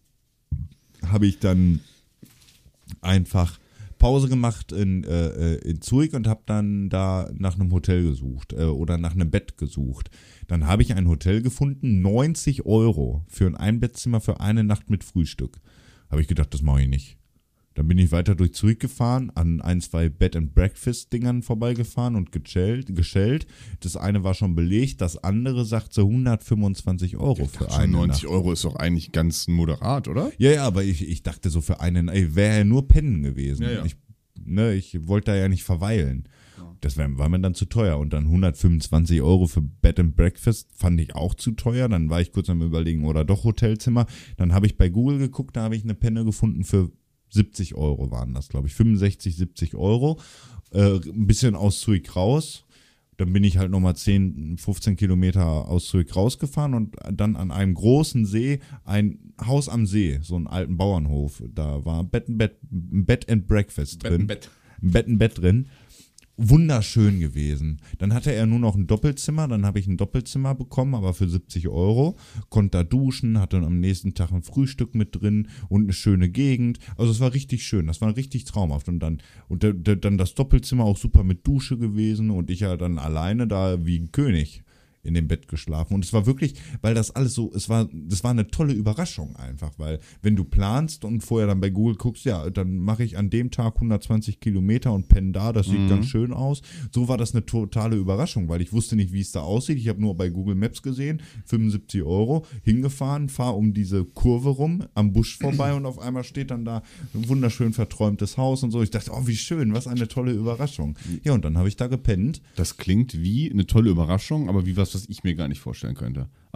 Speaker 2: habe ich dann einfach Pause gemacht in Zurich und habe dann da nach einem Hotel gesucht oder nach einem Bett gesucht. Dann habe ich ein Hotel gefunden, 90 € für ein Einbettzimmer für eine Nacht mit Frühstück. Habe ich gedacht, das mache ich nicht. Dann bin ich weiter durch Zurich gefahren, an 1, 2 Bed-and-Breakfast-Dingern vorbeigefahren und geschellt. Das eine war schon belegt, das andere sagte 125 € für eine
Speaker 1: 90
Speaker 2: Nacht.
Speaker 1: € ist doch eigentlich ganz moderat, oder?
Speaker 2: Ja, aber ich dachte so für einen, wäre ja nur pennen gewesen.
Speaker 1: Ja.
Speaker 2: Ich wollte da ja nicht verweilen. Das war mir dann zu teuer. Und dann 125 € für Bed and Breakfast fand ich auch zu teuer. Dann war ich kurz am Überlegen, oder doch Hotelzimmer. Dann habe ich bei Google geguckt, da habe ich eine Penne gefunden für 70 € waren das, glaube ich. 65, 70 €. Ein bisschen aus Zurich raus. Dann bin ich halt nochmal 10, 15 Kilometer aus Zurich rausgefahren und dann an einem großen See, ein Haus am See, so einen alten Bauernhof. Da war Bed and Breakfast drin. Ein Bett and Bett drin. Wunderschön gewesen. Dann hatte er nur noch ein Doppelzimmer, dann habe ich ein Doppelzimmer bekommen, aber für 70 €, konnte da duschen, hatte am nächsten Tag ein Frühstück mit drin und eine schöne Gegend. Also es war richtig schön, das war richtig traumhaft. Und dann das Doppelzimmer auch super mit Dusche gewesen und ich ja dann alleine da wie ein König in dem Bett geschlafen. Und es war wirklich, weil das alles so, das war eine tolle Überraschung einfach, weil wenn du planst und vorher dann bei Google guckst, ja, dann mache ich an dem Tag 120 Kilometer und penne da, das sieht ganz schön aus. So war das eine totale Überraschung, weil ich wusste nicht, wie es da aussieht. Ich habe nur bei Google Maps gesehen, 75 €, hingefahren, fahre um diese Kurve rum, am Busch vorbei und auf einmal steht dann da ein wunderschön verträumtes Haus und so. Ich dachte, oh, wie schön, was eine tolle Überraschung. Ja, und dann habe ich da gepennt.
Speaker 1: Das klingt wie eine tolle Überraschung, aber wie was ich mir gar nicht vorstellen könnte.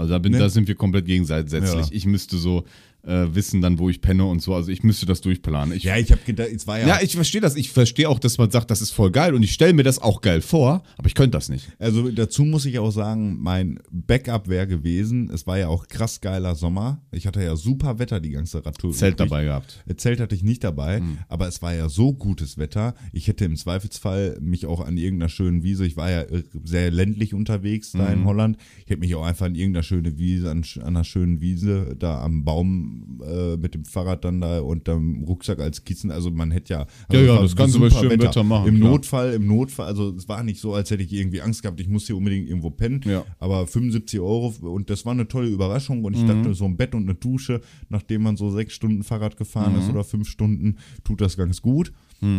Speaker 1: Also
Speaker 2: Ne?
Speaker 1: da sind wir komplett gegensätzlich.
Speaker 2: Ja.
Speaker 1: Ich müsste so wissen dann, wo ich penne und so. Also ich müsste das durchplanen.
Speaker 2: Ja, ich habe gedacht, es war ja.
Speaker 1: Ja, ich verstehe das. Ich verstehe auch, dass man sagt, das ist voll geil und ich stelle mir das auch geil vor, aber ich könnte das nicht.
Speaker 2: Also dazu muss ich auch sagen, mein Backup wäre gewesen, es war ja auch krass geiler Sommer. Ich hatte ja super Wetter die ganze Radtour.
Speaker 1: Zelt dabei gehabt.
Speaker 2: Zelt hatte ich nicht dabei, aber es war ja so gutes Wetter. Ich hätte im Zweifelsfall mich auch an irgendeiner schönen Wiese, ich war ja sehr ländlich unterwegs da in Holland, ich hätte mich auch einfach an irgendeiner schönen Wiese, an einer schönen Wiese da am Baum mit dem Fahrrad dann da und dem Rucksack als Kissen, also man hätte ja... Also
Speaker 1: Ja,
Speaker 2: es war
Speaker 1: das kannst du bei
Speaker 2: super
Speaker 1: schönem Wetter machen,
Speaker 2: Im
Speaker 1: klar.
Speaker 2: Notfall, also es war nicht so, als hätte ich irgendwie Angst gehabt, ich muss hier unbedingt irgendwo pennen,
Speaker 1: Ja.
Speaker 2: aber 75 € und das war eine tolle Überraschung und ich dachte, so ein Bett und eine Dusche, nachdem man so 6 Stunden Fahrrad gefahren ist oder 5 Stunden, tut das ganz gut.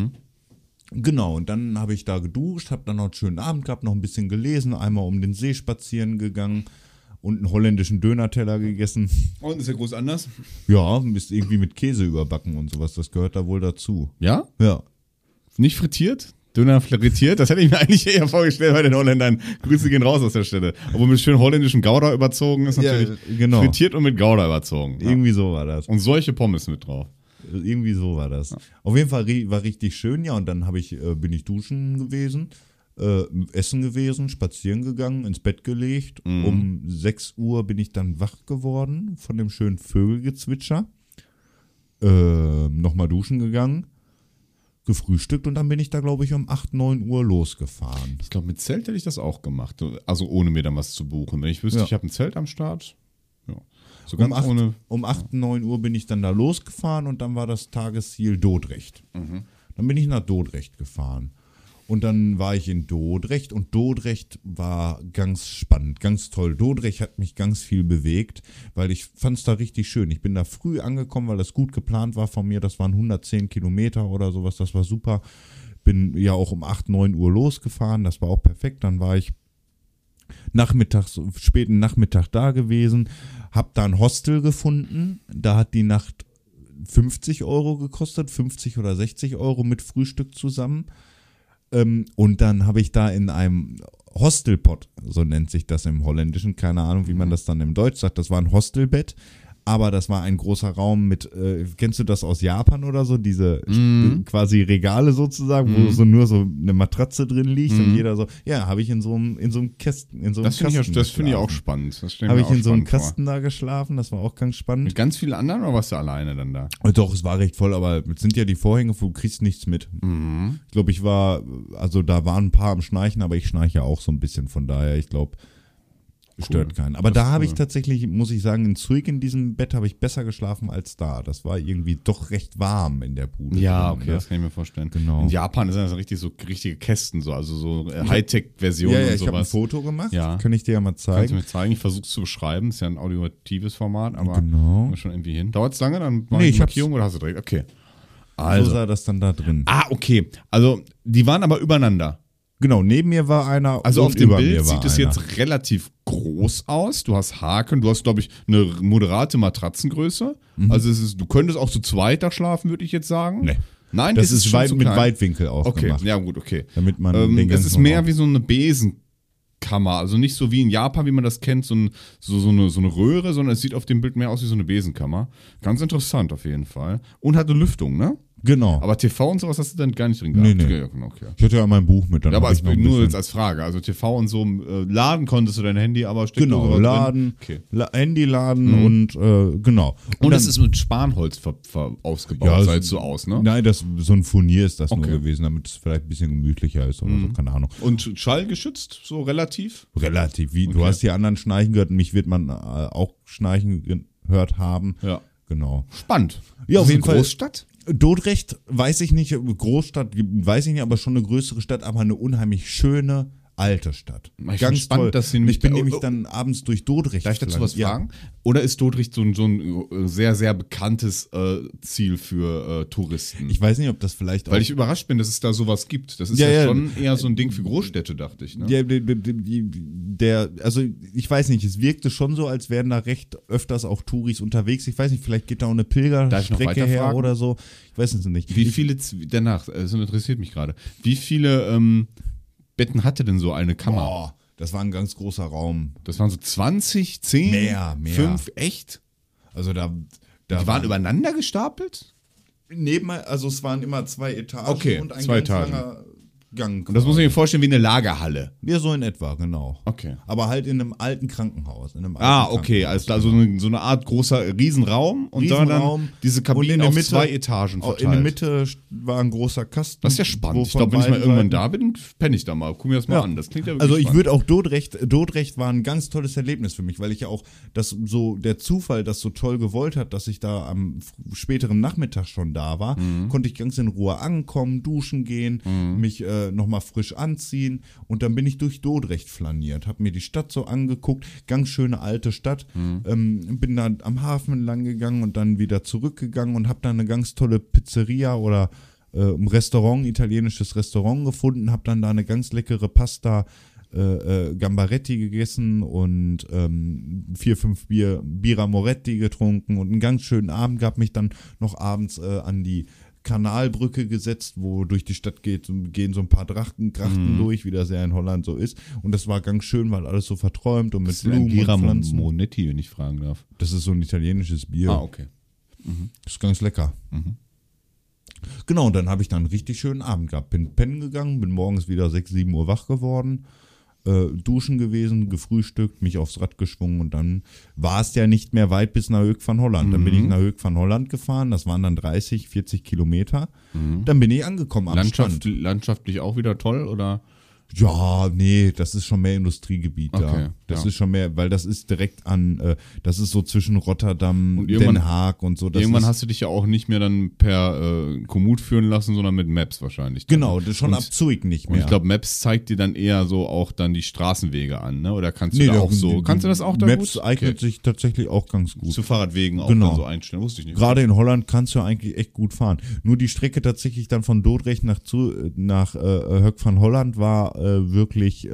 Speaker 2: Genau, und dann habe ich da geduscht, habe dann noch einen schönen Abend gehabt, noch ein bisschen gelesen, einmal um den See spazieren gegangen und einen holländischen Dönerteller gegessen.
Speaker 1: Und ist der groß anders?
Speaker 2: Ja, ist irgendwie mit Käse überbacken und sowas, das gehört da wohl dazu.
Speaker 1: Ja?
Speaker 2: Ja.
Speaker 1: Nicht frittiert? Döner frittiert? Das hätte ich mir eigentlich eher vorgestellt bei den Holländern. Grüße gehen raus aus der Stelle. Aber mit schön holländischen Gouda überzogen ist natürlich
Speaker 2: genau.
Speaker 1: frittiert und mit Gouda überzogen. Ja.
Speaker 2: Irgendwie so war das.
Speaker 1: Und solche Pommes mit drauf.
Speaker 2: Irgendwie so war das. Auf jeden Fall war richtig schön, ja, und dann bin ich duschen gewesen, essen gewesen, spazieren gegangen, ins Bett gelegt. Um 6 Uhr bin ich dann wach geworden von dem schönen Vögelgezwitscher. Nochmal duschen gegangen, gefrühstückt und dann bin ich da, glaube ich, um 8, 9 Uhr losgefahren.
Speaker 1: Ich glaube, mit Zelt hätte ich das auch gemacht. Also ohne mir dann was zu buchen. Wenn ich wüsste,
Speaker 2: Ja.
Speaker 1: ich habe ein Zelt am Start. Ja. So ganz
Speaker 2: Um 8, 9 Uhr bin ich dann da losgefahren und dann war das Tagesziel Dordrecht. Dann bin ich nach Dordrecht gefahren. Und dann war ich in Dordrecht und Dordrecht war ganz spannend, ganz toll. Dordrecht hat mich ganz viel bewegt, weil ich fand es da richtig schön. Ich bin da früh angekommen, weil das gut geplant war von mir. Das waren 110 Kilometer oder sowas, das war super. Bin ja auch um 8, 9 Uhr losgefahren, das war auch perfekt. Dann war ich späten Nachmittag da gewesen, hab da ein Hostel gefunden. Da hat die Nacht 50 € gekostet, 50 oder 60 € mit Frühstück zusammen. Und dann habe ich da in einem Hostelpot, so nennt sich das im Holländischen, keine Ahnung, wie man das dann im Deutsch sagt, das war ein Hostelbett, aber das war ein großer Raum mit, kennst du das aus Japan oder so, diese quasi Regale sozusagen, wo so nur so eine Matratze drin liegt und jeder so, ja, habe ich in so einem Kästen, in so einem
Speaker 1: Das finde
Speaker 2: Kasten
Speaker 1: ich auch
Speaker 2: geschlafen.
Speaker 1: spannend.
Speaker 2: Habe ich in so einem Kasten da geschlafen, das war auch ganz spannend.
Speaker 1: Mit ganz vielen anderen oder warst du alleine dann da?
Speaker 2: Doch, es war recht voll, aber es sind ja die Vorhänge, du kriegst nichts mit. Ich glaube, da waren ein paar am Schnarchen, aber ich schnarche ja auch so ein bisschen, von daher, ich glaube, stört keinen. Aber da habe ich tatsächlich, muss ich sagen, in Zurich in diesem Bett habe ich besser geschlafen als da. Das war irgendwie doch recht warm in der Bude.
Speaker 1: Ja,
Speaker 2: drin,
Speaker 1: okay,
Speaker 2: ne?
Speaker 1: das kann ich mir vorstellen.
Speaker 2: Genau.
Speaker 1: In Japan sind das richtige Kästen, so, also so Hightech-Versionen
Speaker 2: Ja,
Speaker 1: und
Speaker 2: ich habe ein
Speaker 1: sowas.
Speaker 2: Foto gemacht,
Speaker 1: Ja.
Speaker 2: kann ich dir ja mal
Speaker 1: Kannst du
Speaker 2: zeigen.
Speaker 1: mir zeigen? Ich versuche es zu beschreiben. Ist ja ein audioatives Format, aber
Speaker 2: Genau.
Speaker 1: kommen wir schon irgendwie hin. Dauert es lange? Dann mache
Speaker 2: Nee,
Speaker 1: ich
Speaker 2: ich hab's-
Speaker 1: Markierung oder hast du direkt? Okay.
Speaker 2: So
Speaker 1: Also.
Speaker 2: sah das dann da drin.
Speaker 1: Okay. Also, die waren aber übereinander.
Speaker 2: Genau, neben mir war einer
Speaker 1: Also
Speaker 2: und
Speaker 1: auf dem
Speaker 2: über
Speaker 1: Bild
Speaker 2: mir war
Speaker 1: sieht es
Speaker 2: einer.
Speaker 1: jetzt relativ groß aus. Du hast Haken, du hast, glaube ich, eine moderate Matratzengröße. Also du könntest auch zu zweit da schlafen, würde ich jetzt sagen.
Speaker 2: Nee.
Speaker 1: Nein,
Speaker 2: Das
Speaker 1: es
Speaker 2: ist
Speaker 1: schon
Speaker 2: weit,
Speaker 1: zu
Speaker 2: mit
Speaker 1: klein.
Speaker 2: Weitwinkel auch
Speaker 1: Okay,
Speaker 2: gemacht.
Speaker 1: ja gut, okay.
Speaker 2: Damit man den
Speaker 1: Es
Speaker 2: ganzen
Speaker 1: ist mehr
Speaker 2: Raum-
Speaker 1: wie so eine Besenkammer. Also nicht so wie in Japan, wie man das kennt, so eine Röhre, sondern es sieht auf dem Bild mehr aus wie so eine Besenkammer. Ganz interessant auf jeden Fall. Und hat eine Lüftung, ne?
Speaker 2: Genau.
Speaker 1: Aber TV und sowas hast du dann gar nicht drin gehabt.
Speaker 2: Nee.
Speaker 1: Ja, genau, okay.
Speaker 2: Ich hatte ja mein Buch mit. Dann
Speaker 1: Ja, aber
Speaker 2: hab ich noch ein
Speaker 1: nur
Speaker 2: bisschen-
Speaker 1: jetzt als Frage. Also TV und so laden konntest du dein Handy, aber Steckdose
Speaker 2: Genau,
Speaker 1: war drin.
Speaker 2: laden,
Speaker 1: Okay.
Speaker 2: Handy laden und genau.
Speaker 1: Und
Speaker 2: dann-
Speaker 1: es ist mit Spanholz ausgebaut,
Speaker 2: Ja,
Speaker 1: sah
Speaker 2: es-
Speaker 1: jetzt so aus, ne?
Speaker 2: Nein, so ein Furnier ist das nur
Speaker 1: Okay.
Speaker 2: gewesen, damit es vielleicht ein bisschen gemütlicher ist oder so, keine Ahnung.
Speaker 1: Und schallgeschützt, so relativ?
Speaker 2: Relativ, du
Speaker 1: Okay.
Speaker 2: hast die anderen schnarchen gehört, mich wird man auch schnarchen gehört haben.
Speaker 1: Ja.
Speaker 2: Genau.
Speaker 1: Spannend.
Speaker 2: Ja, auf
Speaker 1: Ist es
Speaker 2: jeden
Speaker 1: eine
Speaker 2: Fall.
Speaker 1: Dordrecht?
Speaker 2: Dordrecht, weiß ich nicht, Großstadt, weiß ich nicht, aber schon eine größere Stadt, aber eine unheimlich schöne, alte Stadt.
Speaker 1: Ich find's spannend, dass sie
Speaker 2: Und
Speaker 1: nämlich
Speaker 2: ich bin
Speaker 1: da-
Speaker 2: nämlich dann abends durch Dordrecht.
Speaker 1: Darf ich dazu was
Speaker 2: gelangt.
Speaker 1: fragen? Oder ist Dordrecht so ein sehr, sehr bekanntes Ziel für Touristen?
Speaker 2: Ich weiß nicht, ob das vielleicht
Speaker 1: Weil ich überrascht bin, dass es da sowas gibt. Das ist
Speaker 2: Ja, ja.
Speaker 1: schon eher so ein Ding für Großstädte, dachte ich. Ne?
Speaker 2: Also ich weiß nicht, es wirkte schon so, als wären da recht öfters auch Touris unterwegs. Ich weiß nicht, vielleicht geht da auch eine
Speaker 1: Darf ich noch
Speaker 2: Pilgerstrecke
Speaker 1: weiter
Speaker 2: her
Speaker 1: fragen?
Speaker 2: oder so. Ich weiß es nicht.
Speaker 1: Wie viele, das interessiert mich gerade. Wie viele Betten hatte denn so eine Kammer?
Speaker 2: Boah, Das war ein ganz großer Raum.
Speaker 1: Das waren so 20, 10,
Speaker 2: Mehr.
Speaker 1: 5, echt?
Speaker 2: Also da
Speaker 1: Die waren übereinander gestapelt?
Speaker 2: also es waren immer 2 Etagen
Speaker 1: Okay,
Speaker 2: und ein
Speaker 1: 2
Speaker 2: ganz
Speaker 1: Etagen.
Speaker 2: langer Gang.
Speaker 1: Und das muss ich mir vorstellen wie eine Lagerhalle.
Speaker 2: Ja, so in etwa, genau.
Speaker 1: Okay.
Speaker 2: Aber halt in einem alten Krankenhaus.
Speaker 1: Okay, also so eine Art großer Riesenraum und da
Speaker 2: Riesenraum.
Speaker 1: dann diese
Speaker 2: Und
Speaker 1: Kabinen
Speaker 2: in der
Speaker 1: auf
Speaker 2: Mitte-
Speaker 1: 2 Etagen verteilt.
Speaker 2: In der Mitte war ein großer Kasten.
Speaker 1: Das ist ja spannend.
Speaker 2: wo
Speaker 1: Ich glaube,
Speaker 2: von
Speaker 1: wenn ich mal
Speaker 2: beiden
Speaker 1: irgendwann
Speaker 2: Seiten-
Speaker 1: da bin, penne ich da mal. Guck mir das mal
Speaker 2: Ja.
Speaker 1: an. Das klingt ja wirklich
Speaker 2: Also ich
Speaker 1: spannend.
Speaker 2: würde auch Dordrecht war ein ganz tolles Erlebnis für mich, weil ich ja auch der Zufall das so toll gewollt hat, dass ich da am späteren Nachmittag schon da war, konnte ich ganz in Ruhe ankommen, duschen gehen, mich nochmal frisch anziehen und dann bin ich durch Dordrecht flaniert, habe mir die Stadt so angeguckt, ganz schöne alte Stadt, bin dann am Hafen lang gegangen und dann wieder zurückgegangen und habe da eine ganz tolle Pizzeria oder ein Restaurant, italienisches Restaurant gefunden, habe dann da eine ganz leckere Pasta Gambaretti gegessen und 4, 5 Bira Moretti getrunken und einen ganz schönen Abend gehabt, mich dann noch abends an die Kanalbrücke gesetzt, wo durch die Stadt gehen so ein paar Grachten durch, wie das ja in Holland so ist. Und das war ganz schön, weil alles so verträumt und mit
Speaker 1: das ist ein
Speaker 2: Blumen
Speaker 1: Bira
Speaker 2: und Pflanzen.
Speaker 1: Monetti, wenn ich fragen darf.
Speaker 2: Das ist so ein italienisches Bier.
Speaker 1: Okay.
Speaker 2: Das ist ganz lecker. Genau, und dann habe ich dann einen richtig schönen Abend gehabt. Bin pennen gegangen, bin morgens wieder 6, 7 Uhr wach geworden, duschen gewesen, gefrühstückt, mich aufs Rad geschwungen und dann war es ja nicht mehr weit bis nach Höck van Holland. Dann bin ich nach Höck van Holland gefahren, das waren dann 30, 40 Kilometer. Dann bin ich angekommen am Strand.
Speaker 1: Landschaftlich auch wieder toll, oder?
Speaker 2: Ja, nee, das ist schon mehr Industriegebiet da.
Speaker 1: Okay,
Speaker 2: Das
Speaker 1: ja.
Speaker 2: ist schon mehr, weil das ist direkt das ist so zwischen Rotterdam,
Speaker 1: Und irgendwann-
Speaker 2: Den Haag und so. Das
Speaker 1: Irgendwann
Speaker 2: ist,
Speaker 1: hast du dich ja auch nicht mehr dann per Komoot führen lassen, sondern mit Maps wahrscheinlich. dann.
Speaker 2: genau, das ist schon
Speaker 1: Und-
Speaker 2: ab Zurich nicht
Speaker 1: Und
Speaker 2: mehr.
Speaker 1: ich glaube, Maps zeigt dir dann eher so auch dann die Straßenwege an, ne? Oder kannst du
Speaker 2: Nee,
Speaker 1: da
Speaker 2: da-
Speaker 1: auch so, kannst du das auch da
Speaker 2: Maps
Speaker 1: gut?
Speaker 2: eignet sich tatsächlich auch ganz gut.
Speaker 1: Zu Fahrradwegen auch
Speaker 2: Genau.
Speaker 1: dann so einstellen, wusste ich nicht.
Speaker 2: Gerade in Holland kannst du eigentlich echt gut fahren. Nur die Strecke tatsächlich dann von Dordrecht nach Höck van Holland war wirklich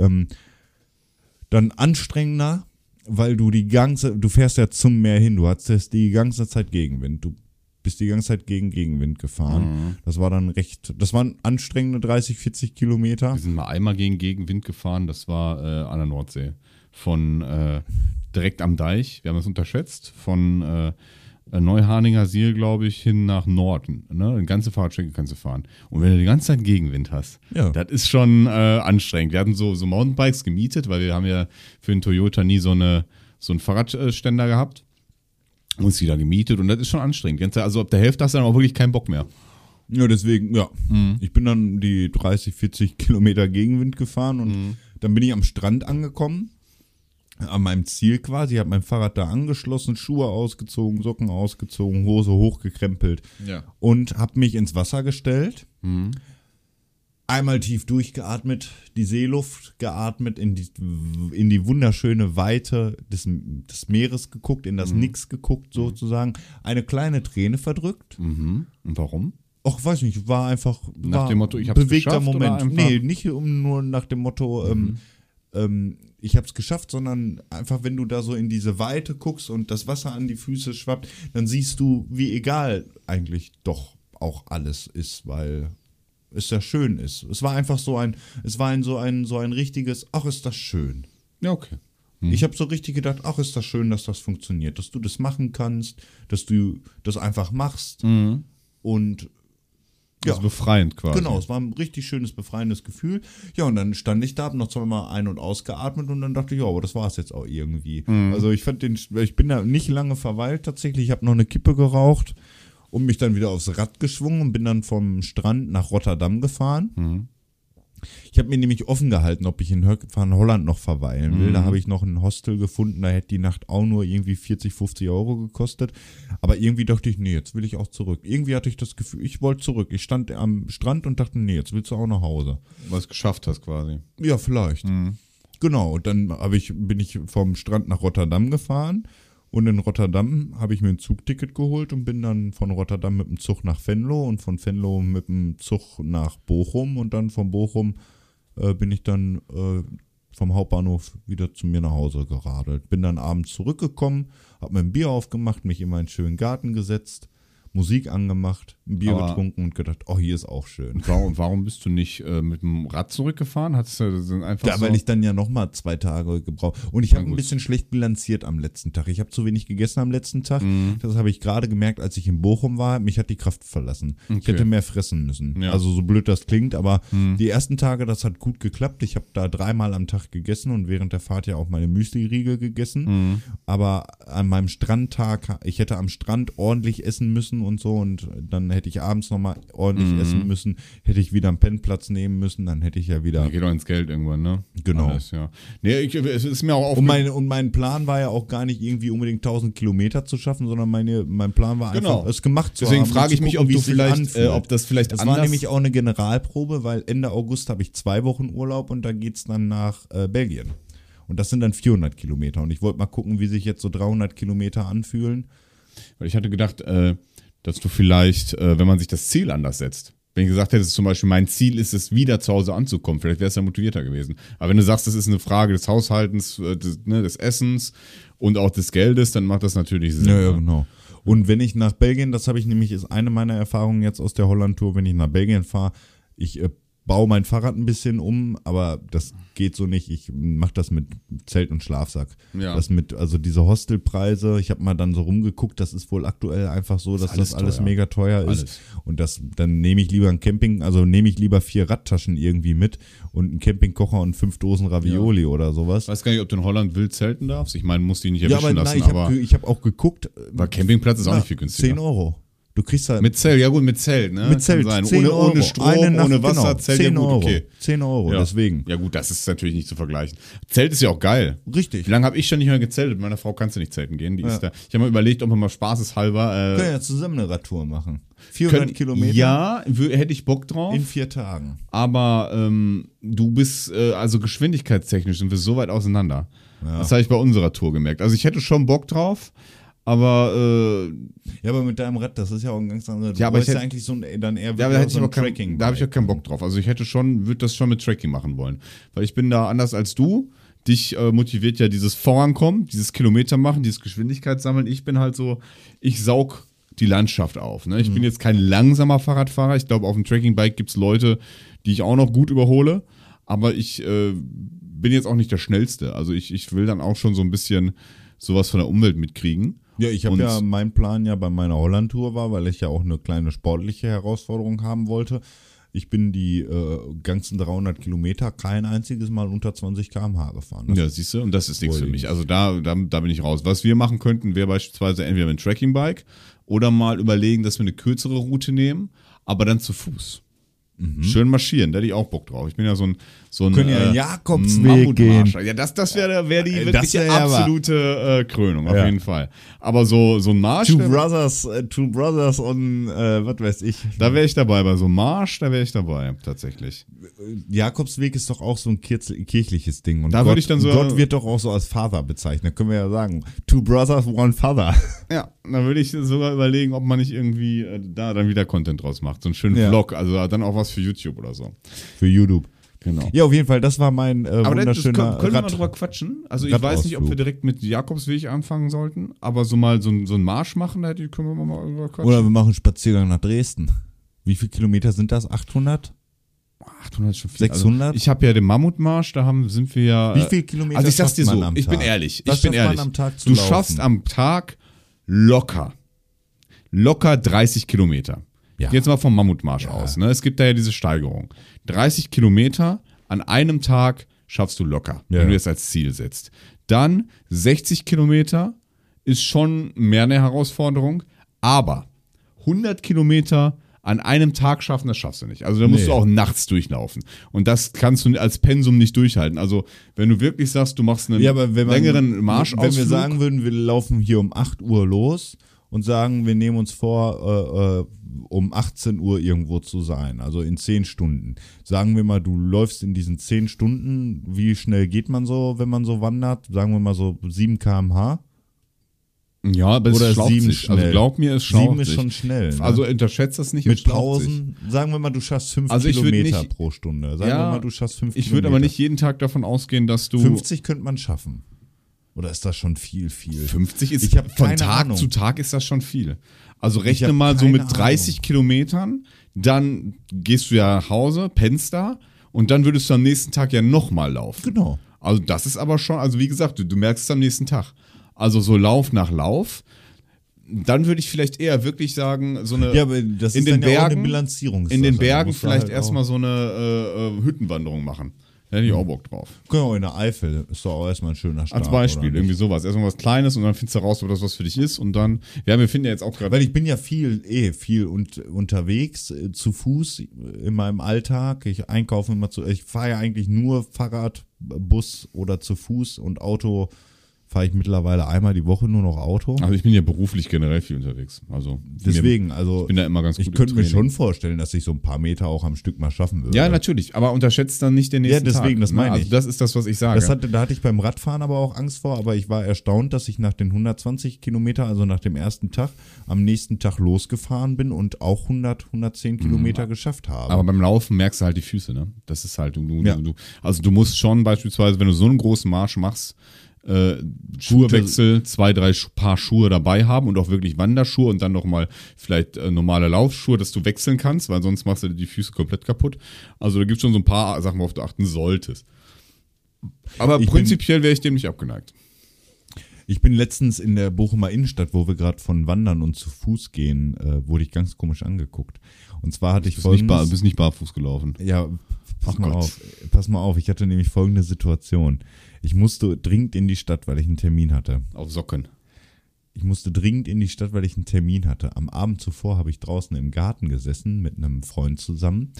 Speaker 2: dann anstrengender, weil du fährst ja zum Meer hin, du hattest die ganze Zeit Gegenwind. Du bist die ganze Zeit gegen Gegenwind gefahren. Das waren anstrengende 30, 40 Kilometer.
Speaker 1: Wir sind mal einmal gegen Gegenwind gefahren, das war an der Nordsee. Von direkt am Deich, wir haben das unterschätzt, von Neuharninger Siel, glaube ich, hin nach Norden. Ne? Eine ganze Fahrradstrecke kannst du fahren. Und wenn du die ganze Zeit Gegenwind hast,
Speaker 2: Ja.
Speaker 1: das ist schon anstrengend. Wir hatten so Mountainbikes gemietet, weil wir haben ja für den Toyota nie so einen Fahrradständer gehabt. Uns die da gemietet und das ist schon anstrengend. Also ab der Hälfte hast du dann auch wirklich keinen Bock mehr.
Speaker 2: Ja, deswegen, ja. Ich bin dann die 30, 40 Kilometer Gegenwind gefahren und dann bin ich am Strand angekommen. An meinem Ziel quasi, habe mein Fahrrad da angeschlossen, Schuhe ausgezogen, Socken ausgezogen, Hose hochgekrempelt
Speaker 1: Ja.
Speaker 2: und habe mich ins Wasser gestellt. Einmal tief durchgeatmet, die Seeluft geatmet, in die wunderschöne Weite des Meeres geguckt, in das Nix geguckt sozusagen. Eine kleine Träne verdrückt.
Speaker 1: Und warum?
Speaker 2: Ach, weiß nicht, war einfach
Speaker 1: Nach dem Motto, ich hab's
Speaker 2: bewegter
Speaker 1: geschafft, oder
Speaker 2: Moment.
Speaker 1: einfach?
Speaker 2: Nee, nicht nur nach dem Motto, ich hab's geschafft, sondern einfach, wenn du da so in diese Weite guckst und das Wasser an die Füße schwappt, dann siehst du, wie egal eigentlich doch auch alles ist, weil es ja schön ist. Es war einfach so ein richtiges, ach, ist das schön.
Speaker 1: Ja, okay.
Speaker 2: Ich habe so richtig gedacht, ach, ist das schön, dass das funktioniert, dass du das machen kannst, dass du das einfach machst und ja.
Speaker 1: Also befreiend quasi.
Speaker 2: Genau, es war ein richtig schönes, befreiendes Gefühl. Ja, und dann stand ich da, hab noch zweimal ein- und ausgeatmet und dann dachte ich, ja, aber das war es jetzt auch irgendwie. Also ich bin da nicht lange verweilt tatsächlich. Ich habe noch eine Kippe geraucht und mich dann wieder aufs Rad geschwungen und bin dann vom Strand nach Rotterdam gefahren. Ich habe mir nämlich offen gehalten, ob ich in Höck van Holland noch verweilen will. Da habe ich noch ein Hostel gefunden, da hätte die Nacht auch nur irgendwie 40, 50 Euro gekostet. Aber irgendwie dachte ich, nee, jetzt will ich auch zurück. Irgendwie hatte ich das Gefühl, ich wollte zurück. Ich stand am Strand und dachte, nee, jetzt willst du auch nach Hause.
Speaker 1: Was du geschafft hast quasi.
Speaker 2: Ja, vielleicht. Genau, und dann bin ich vom Strand nach Rotterdam gefahren. Und in Rotterdam habe ich mir ein Zugticket geholt und bin dann von Rotterdam mit dem Zug nach Venlo und von Venlo mit dem Zug nach Bochum und dann von Bochum bin ich dann vom Hauptbahnhof wieder zu mir nach Hause geradelt. Bin dann abends zurückgekommen, habe mir ein Bier aufgemacht, mich in meinen schönen Garten gesetzt, Musik angemacht, ein Bier
Speaker 1: Aber-
Speaker 2: getrunken und gedacht, oh, hier ist auch schön.
Speaker 1: Warum bist du nicht mit dem Rad zurückgefahren? Hattest du sind einfach
Speaker 2: Ja,
Speaker 1: so?
Speaker 2: weil ich dann ja nochmal 2 Tage gebraucht. Und ich habe ein
Speaker 1: gut.
Speaker 2: bisschen schlecht bilanziert am letzten Tag. Ich habe zu wenig gegessen am letzten Tag.
Speaker 1: Mhm.
Speaker 2: Das habe ich gerade gemerkt, als ich in Bochum war. Mich hat die Kraft verlassen. Ich
Speaker 1: Okay.
Speaker 2: hätte mehr fressen müssen.
Speaker 1: Ja.
Speaker 2: Also so blöd das klingt, aber die ersten Tage, das hat gut geklappt. Ich habe da 3-mal am Tag gegessen und während der Fahrt ja auch meine Müsli-Riegel gegessen. Aber an meinem Strandtag, ich hätte am Strand ordentlich essen müssen und so und dann hätte ich abends nochmal ordentlich essen müssen, hätte ich wieder einen Pennplatz nehmen müssen, dann hätte ich ja wieder...
Speaker 1: Geht doch ins Geld irgendwann, ne?
Speaker 2: Genau.
Speaker 1: Alles, ja. Nee, es ist mir auch
Speaker 2: Und
Speaker 1: aufgefallen.
Speaker 2: mein Plan war ja auch gar nicht irgendwie unbedingt 1000 Kilometer zu schaffen, sondern mein Plan war einfach,
Speaker 1: Genau.
Speaker 2: es gemacht zu
Speaker 1: Deswegen
Speaker 2: haben.
Speaker 1: frage
Speaker 2: und
Speaker 1: ich
Speaker 2: zu
Speaker 1: mich,
Speaker 2: gucken,
Speaker 1: ob
Speaker 2: wie
Speaker 1: du
Speaker 2: es sich
Speaker 1: vielleicht,
Speaker 2: anfühlt.
Speaker 1: ob das vielleicht
Speaker 2: Das
Speaker 1: anders...
Speaker 2: war nämlich auch eine Generalprobe, weil Ende August habe ich 2 Wochen Urlaub und dann geht's dann nach Belgien. Und das sind dann 400 Kilometer. Und ich wollte mal gucken, wie sich jetzt so 300 Kilometer anfühlen.
Speaker 1: Weil ich hatte gedacht, dass du vielleicht, wenn man sich das Ziel anders setzt, wenn ich gesagt hättest, zum Beispiel, mein Ziel ist es, wieder zu Hause anzukommen, vielleicht wäre es ja motivierter gewesen. Aber wenn du sagst, das ist eine Frage des Haushaltens, des Essens und auch des Geldes, dann macht das natürlich Sinn.
Speaker 2: Ja, genau. Und wenn ich nach Belgien, das habe ich nämlich, ist eine meiner Erfahrungen jetzt aus der Holland-Tour, wenn ich nach Belgien fahre, ich baue mein Fahrrad ein bisschen um, aber das geht so nicht. Ich mache das mit Zelt und Schlafsack.
Speaker 1: Ja.
Speaker 2: Also diese Hostelpreise, ich habe mal dann so rumgeguckt, das ist wohl aktuell einfach so, dass das alles
Speaker 1: teuer.
Speaker 2: mega teuer ist.
Speaker 1: Alles.
Speaker 2: Und dann nehme ich lieber ein nehme ich lieber 4 Radtaschen irgendwie mit und einen Campingkocher und 5 Dosen Ravioli oder sowas.
Speaker 1: Ich weiß gar nicht, ob du in Holland wild zelten darfst. Ich meine, musst du dich nicht
Speaker 2: Ja,
Speaker 1: erwischen
Speaker 2: aber
Speaker 1: lassen,
Speaker 2: nein,
Speaker 1: aber
Speaker 2: ich hab auch geguckt.
Speaker 1: weil Campingplatz ist auch nicht viel günstiger.
Speaker 2: 10 Euro. Du kriegst da
Speaker 1: Mit Zelt, ja gut, mit Zelt, ne?
Speaker 2: mit Zelt,
Speaker 1: Kann sein.
Speaker 2: 10 Euro.
Speaker 1: Ohne Strom,
Speaker 2: Eine Nacht,
Speaker 1: ohne Wasser,
Speaker 2: genau,
Speaker 1: Zelt,
Speaker 2: 10
Speaker 1: ja gut,
Speaker 2: Euro.
Speaker 1: okay.
Speaker 2: 10 Euro,
Speaker 1: Ja.
Speaker 2: deswegen.
Speaker 1: Ja gut, das ist natürlich nicht zu vergleichen. Zelt ist ja auch geil.
Speaker 2: Richtig.
Speaker 1: Wie lange habe ich schon nicht mehr gezeltet? Mit meiner Frau kannst du nicht zelten gehen. Die ist da. Ich habe mal überlegt, ob wir mal spaßeshalber.
Speaker 2: Wir können ja zusammen eine Radtour machen. 400 Kilometer
Speaker 1: Ja, hätte ich Bock drauf.
Speaker 2: in 4 Tagen.
Speaker 1: Aber du bist, also geschwindigkeitstechnisch sind wir so weit auseinander. Das habe ich bei unserer Tour gemerkt. Also ich hätte schon Bock drauf, aber
Speaker 2: Ja, aber mit deinem Rad, das ist ja auch ein ganz anderes.
Speaker 1: Ja, aber
Speaker 2: wolltest
Speaker 1: ich
Speaker 2: ja
Speaker 1: hätte-
Speaker 2: eigentlich so ein, dann eher
Speaker 1: ja, aber da
Speaker 2: wieder
Speaker 1: hätte
Speaker 2: so
Speaker 1: ich
Speaker 2: ein
Speaker 1: aber
Speaker 2: Tracking.
Speaker 1: da habe ich ja keinen Bock drauf. Also ich würde das schon mit Tracking machen wollen. Weil ich bin da anders als du. Dich motiviert ja dieses Vorankommen, dieses Kilometer machen, dieses Geschwindigkeit sammeln. Ich bin halt so, ich saug die Landschaft auf. Ne? Ich bin jetzt kein langsamer Fahrradfahrer. Ich glaube, auf dem Tracking-Bike gibt es Leute, die ich auch noch gut überhole. Aber ich bin jetzt auch nicht der Schnellste. Also ich will dann auch schon so ein bisschen sowas von der Umwelt mitkriegen.
Speaker 2: Ja, ich habe
Speaker 1: Und-
Speaker 2: ja, mein Plan ja bei meiner Holland-Tour war, weil ich ja auch eine kleine sportliche Herausforderung haben wollte. Ich bin die ganzen 300 Kilometer kein einziges Mal unter 20 km/h gefahren.
Speaker 1: Ja, siehst du, und das ist nichts für
Speaker 2: Voll.
Speaker 1: mich. Also da bin ich raus. Was wir machen könnten, wäre beispielsweise entweder mit einem Tracking-Bike oder mal überlegen, dass wir eine kürzere Route nehmen, aber dann zu Fuß. Schön marschieren, da hätte ich auch Bock drauf. Ich bin ja so ein
Speaker 2: Können ja einen Jakobsweg
Speaker 1: Mammutmarscher. Ja, das wäre die
Speaker 2: Das
Speaker 1: wirkliche
Speaker 2: wär ja wahr.
Speaker 1: absolute Krönung, auf
Speaker 2: Ja.
Speaker 1: jeden Fall. Aber so ein Marsch,
Speaker 2: Two Brothers und was weiß ich.
Speaker 1: da wäre ich dabei. Bei so einem Marsch, da wäre ich dabei, tatsächlich.
Speaker 2: Jakobsweg ist doch auch so ein kirchliches Ding. Und
Speaker 1: Da würde ich dann so-
Speaker 2: Gott wird doch auch so als Father bezeichnet. Können wir ja sagen. 2 Brothers, 1 Father.
Speaker 1: Ja, da würde ich sogar überlegen, ob man nicht irgendwie da dann wieder Content draus macht. So einen schönen
Speaker 2: Ja.
Speaker 1: Vlog, also dann auch was für YouTube oder so.
Speaker 2: Für YouTube.
Speaker 1: Genau.
Speaker 2: Ja, auf jeden Fall, das war mein
Speaker 1: Aber das
Speaker 2: wunderschöner
Speaker 1: können wir mal
Speaker 2: Rad.
Speaker 1: drüber quatschen. Also ich weiß nicht, ob wir
Speaker 2: Radausflug.
Speaker 1: direkt mit Jakobsweg anfangen sollten, aber so mal so einen Marsch machen, da können wir mal drüber quatschen.
Speaker 2: Oder wir machen einen Spaziergang nach Dresden. Wie viele Kilometer sind das? 800?
Speaker 1: 800 ist schon viel.
Speaker 2: 600?
Speaker 1: Also ich habe ja den Mammutmarsch, sind wir ja.
Speaker 2: Wie viele Kilometer
Speaker 1: Also ich sag's dir
Speaker 2: schafft
Speaker 1: so,
Speaker 2: man am
Speaker 1: ich bin
Speaker 2: Tag?
Speaker 1: ehrlich,
Speaker 2: Was
Speaker 1: ich bin
Speaker 2: schafft man
Speaker 1: ehrlich.
Speaker 2: am Tag zu
Speaker 1: Du
Speaker 2: laufen?
Speaker 1: schaffst am Tag locker 30 Kilometer.
Speaker 2: Ja.
Speaker 1: Jetzt mal vom Mammutmarsch aus. Ne? Es gibt da ja diese Steigerung. 30 Kilometer an einem Tag schaffst du locker,
Speaker 2: Ja.
Speaker 1: wenn du das als Ziel setzt. Dann 60 Kilometer ist schon mehr eine Herausforderung, aber 100 Kilometer an einem Tag schaffen, das schaffst du nicht. Also da musst
Speaker 2: Nee.
Speaker 1: du auch nachts durchlaufen. Und das kannst du als Pensum nicht durchhalten. Also wenn du wirklich sagst, du machst einen
Speaker 2: Ja, aber wenn man,
Speaker 1: längeren Marschausflug.
Speaker 2: Wenn wir sagen würden, wir laufen hier um 8 Uhr los und sagen, wir nehmen uns vor, um 18 Uhr irgendwo zu sein, also in 10 Stunden. Sagen wir mal, du läufst in diesen 10 Stunden, wie schnell geht man so, wenn man so wandert? Sagen wir mal so 7 km/h?
Speaker 1: ja, aber
Speaker 2: Oder
Speaker 1: es schlaucht
Speaker 2: 7
Speaker 1: sich. Also
Speaker 2: schnell.
Speaker 1: glaub mir, es schlaucht
Speaker 2: 7 ist
Speaker 1: sich.
Speaker 2: schon schnell. Ne?
Speaker 1: Also unterschätzt das nicht. es
Speaker 2: mit
Speaker 1: schlaucht sich.
Speaker 2: Pausen, sagen wir mal, du schaffst 5
Speaker 1: Also ich würd
Speaker 2: Kilometer
Speaker 1: nicht-
Speaker 2: pro Stunde. Sagen
Speaker 1: Ja,
Speaker 2: wir mal, du schaffst 5
Speaker 1: Ich
Speaker 2: Kilometer.
Speaker 1: würde aber nicht jeden Tag davon ausgehen, dass du
Speaker 2: 50 könnte man schaffen. Oder ist das schon viel?
Speaker 1: 50 ist
Speaker 2: Ich hab
Speaker 1: von
Speaker 2: keine
Speaker 1: Tag
Speaker 2: Ahnung.
Speaker 1: zu Tag ist das schon viel. Also
Speaker 2: Ich
Speaker 1: rechne
Speaker 2: hab
Speaker 1: mal so
Speaker 2: keine
Speaker 1: mit 30 Kilometern, dann gehst du ja nach Hause, pennst da und dann würdest du am nächsten Tag ja nochmal laufen.
Speaker 2: Genau.
Speaker 1: Also das ist aber schon, also wie gesagt, du merkst es am nächsten Tag. Also so Lauf nach Lauf. Dann würde ich vielleicht eher wirklich sagen, so eine
Speaker 2: Ja, aber das
Speaker 1: in
Speaker 2: ist
Speaker 1: den
Speaker 2: dann ja auch eine
Speaker 1: Bergen,
Speaker 2: Bilanzierungssache.
Speaker 1: in den
Speaker 2: Da
Speaker 1: Bergen
Speaker 2: musst du
Speaker 1: vielleicht
Speaker 2: halt
Speaker 1: erstmal so eine Hüttenwanderung machen. Da hätte ich auch Bock drauf.
Speaker 2: Genau, in der Eifel ist doch auch erstmal ein schöner Start.
Speaker 1: Als Beispiel,
Speaker 2: oder
Speaker 1: irgendwie
Speaker 2: nicht?
Speaker 1: sowas. Erstmal was Kleines und dann findest du raus, ob das was für dich ist. Und dann, ja, wir finden ja jetzt auch gerade.
Speaker 2: Weil ich bin ja viel unterwegs, zu Fuß in meinem Alltag. Ich einkaufe ich fahre ja eigentlich nur Fahrrad, Bus oder zu Fuß und Auto fahre ich mittlerweile einmal die Woche nur noch Auto.
Speaker 1: Also ich bin ja beruflich generell viel unterwegs. Also
Speaker 2: Deswegen, also
Speaker 1: ich bin da immer ganz gut
Speaker 2: ich
Speaker 1: im
Speaker 2: könnte mir
Speaker 1: Training.
Speaker 2: schon vorstellen, dass ich so ein paar Meter auch am Stück mal schaffen würde.
Speaker 1: Ja, natürlich, aber unterschätzt dann nicht den nächsten Tag.
Speaker 2: Ja, deswegen, das meine
Speaker 1: Also
Speaker 2: ich.
Speaker 1: das ist das, was ich sage.
Speaker 2: Da hatte ich beim Radfahren aber auch Angst vor, aber ich war erstaunt, dass ich nach den 120 Kilometer, also nach dem ersten Tag, am nächsten Tag losgefahren bin und auch 110 Kilometer geschafft habe.
Speaker 1: Aber beim Laufen merkst du halt die Füße, ne? Das ist halt,
Speaker 2: Ja.
Speaker 1: also du musst schon beispielsweise, wenn du so einen großen Marsch machst, Schuhwechsel, 2, 3 Paar Schuhe dabei haben und auch wirklich Wanderschuhe und dann nochmal vielleicht normale Laufschuhe, dass du wechseln kannst, weil sonst machst du die Füße komplett kaputt. Also da gibt es schon so ein paar Sachen, worauf du achten solltest. Aber prinzipiell wäre ich dem nicht abgeneigt.
Speaker 2: Ich bin letztens in der Bochumer Innenstadt, wo wir gerade von Wandern und zu Fuß gehen, wurde ich ganz komisch angeguckt. Und zwar hatte ich
Speaker 1: Bist nicht barfuß gelaufen.
Speaker 2: Ja, pass mal auf, ich hatte nämlich folgende Situation. Ich musste dringend in die Stadt, weil ich einen Termin hatte.
Speaker 1: Auf Socken.
Speaker 2: Ich musste dringend in die Stadt, weil ich einen Termin hatte. Am Abend zuvor habe ich draußen im Garten gesessen mit einem Freund zusammen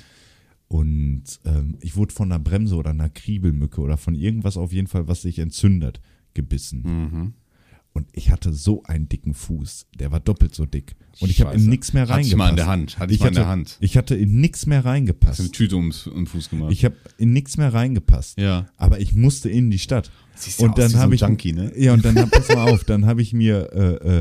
Speaker 2: und ich wurde von einer Bremse oder einer Kriebelmücke oder von irgendwas auf jeden Fall, was sich entzündet, gebissen.
Speaker 1: Mhm.
Speaker 2: Und ich hatte so einen dicken Fuß. Der war doppelt so dick. Und ich habe in nichts mehr reingepasst.
Speaker 1: Hatte ich mal in der Hand.
Speaker 2: Ich hatte in nichts mehr
Speaker 1: Hast du
Speaker 2: reingepasst.
Speaker 1: eine Tüte um den Fuß gemacht.
Speaker 2: Ich habe in nichts mehr reingepasst.
Speaker 1: Ja.
Speaker 2: Aber ich musste in die Stadt.
Speaker 1: Siehst ja
Speaker 2: Und
Speaker 1: aus
Speaker 2: dann
Speaker 1: wie so
Speaker 2: habe
Speaker 1: ein
Speaker 2: ich
Speaker 1: Junkie, ne?
Speaker 2: Ja, und dann pass mal auf, dann habe ich mir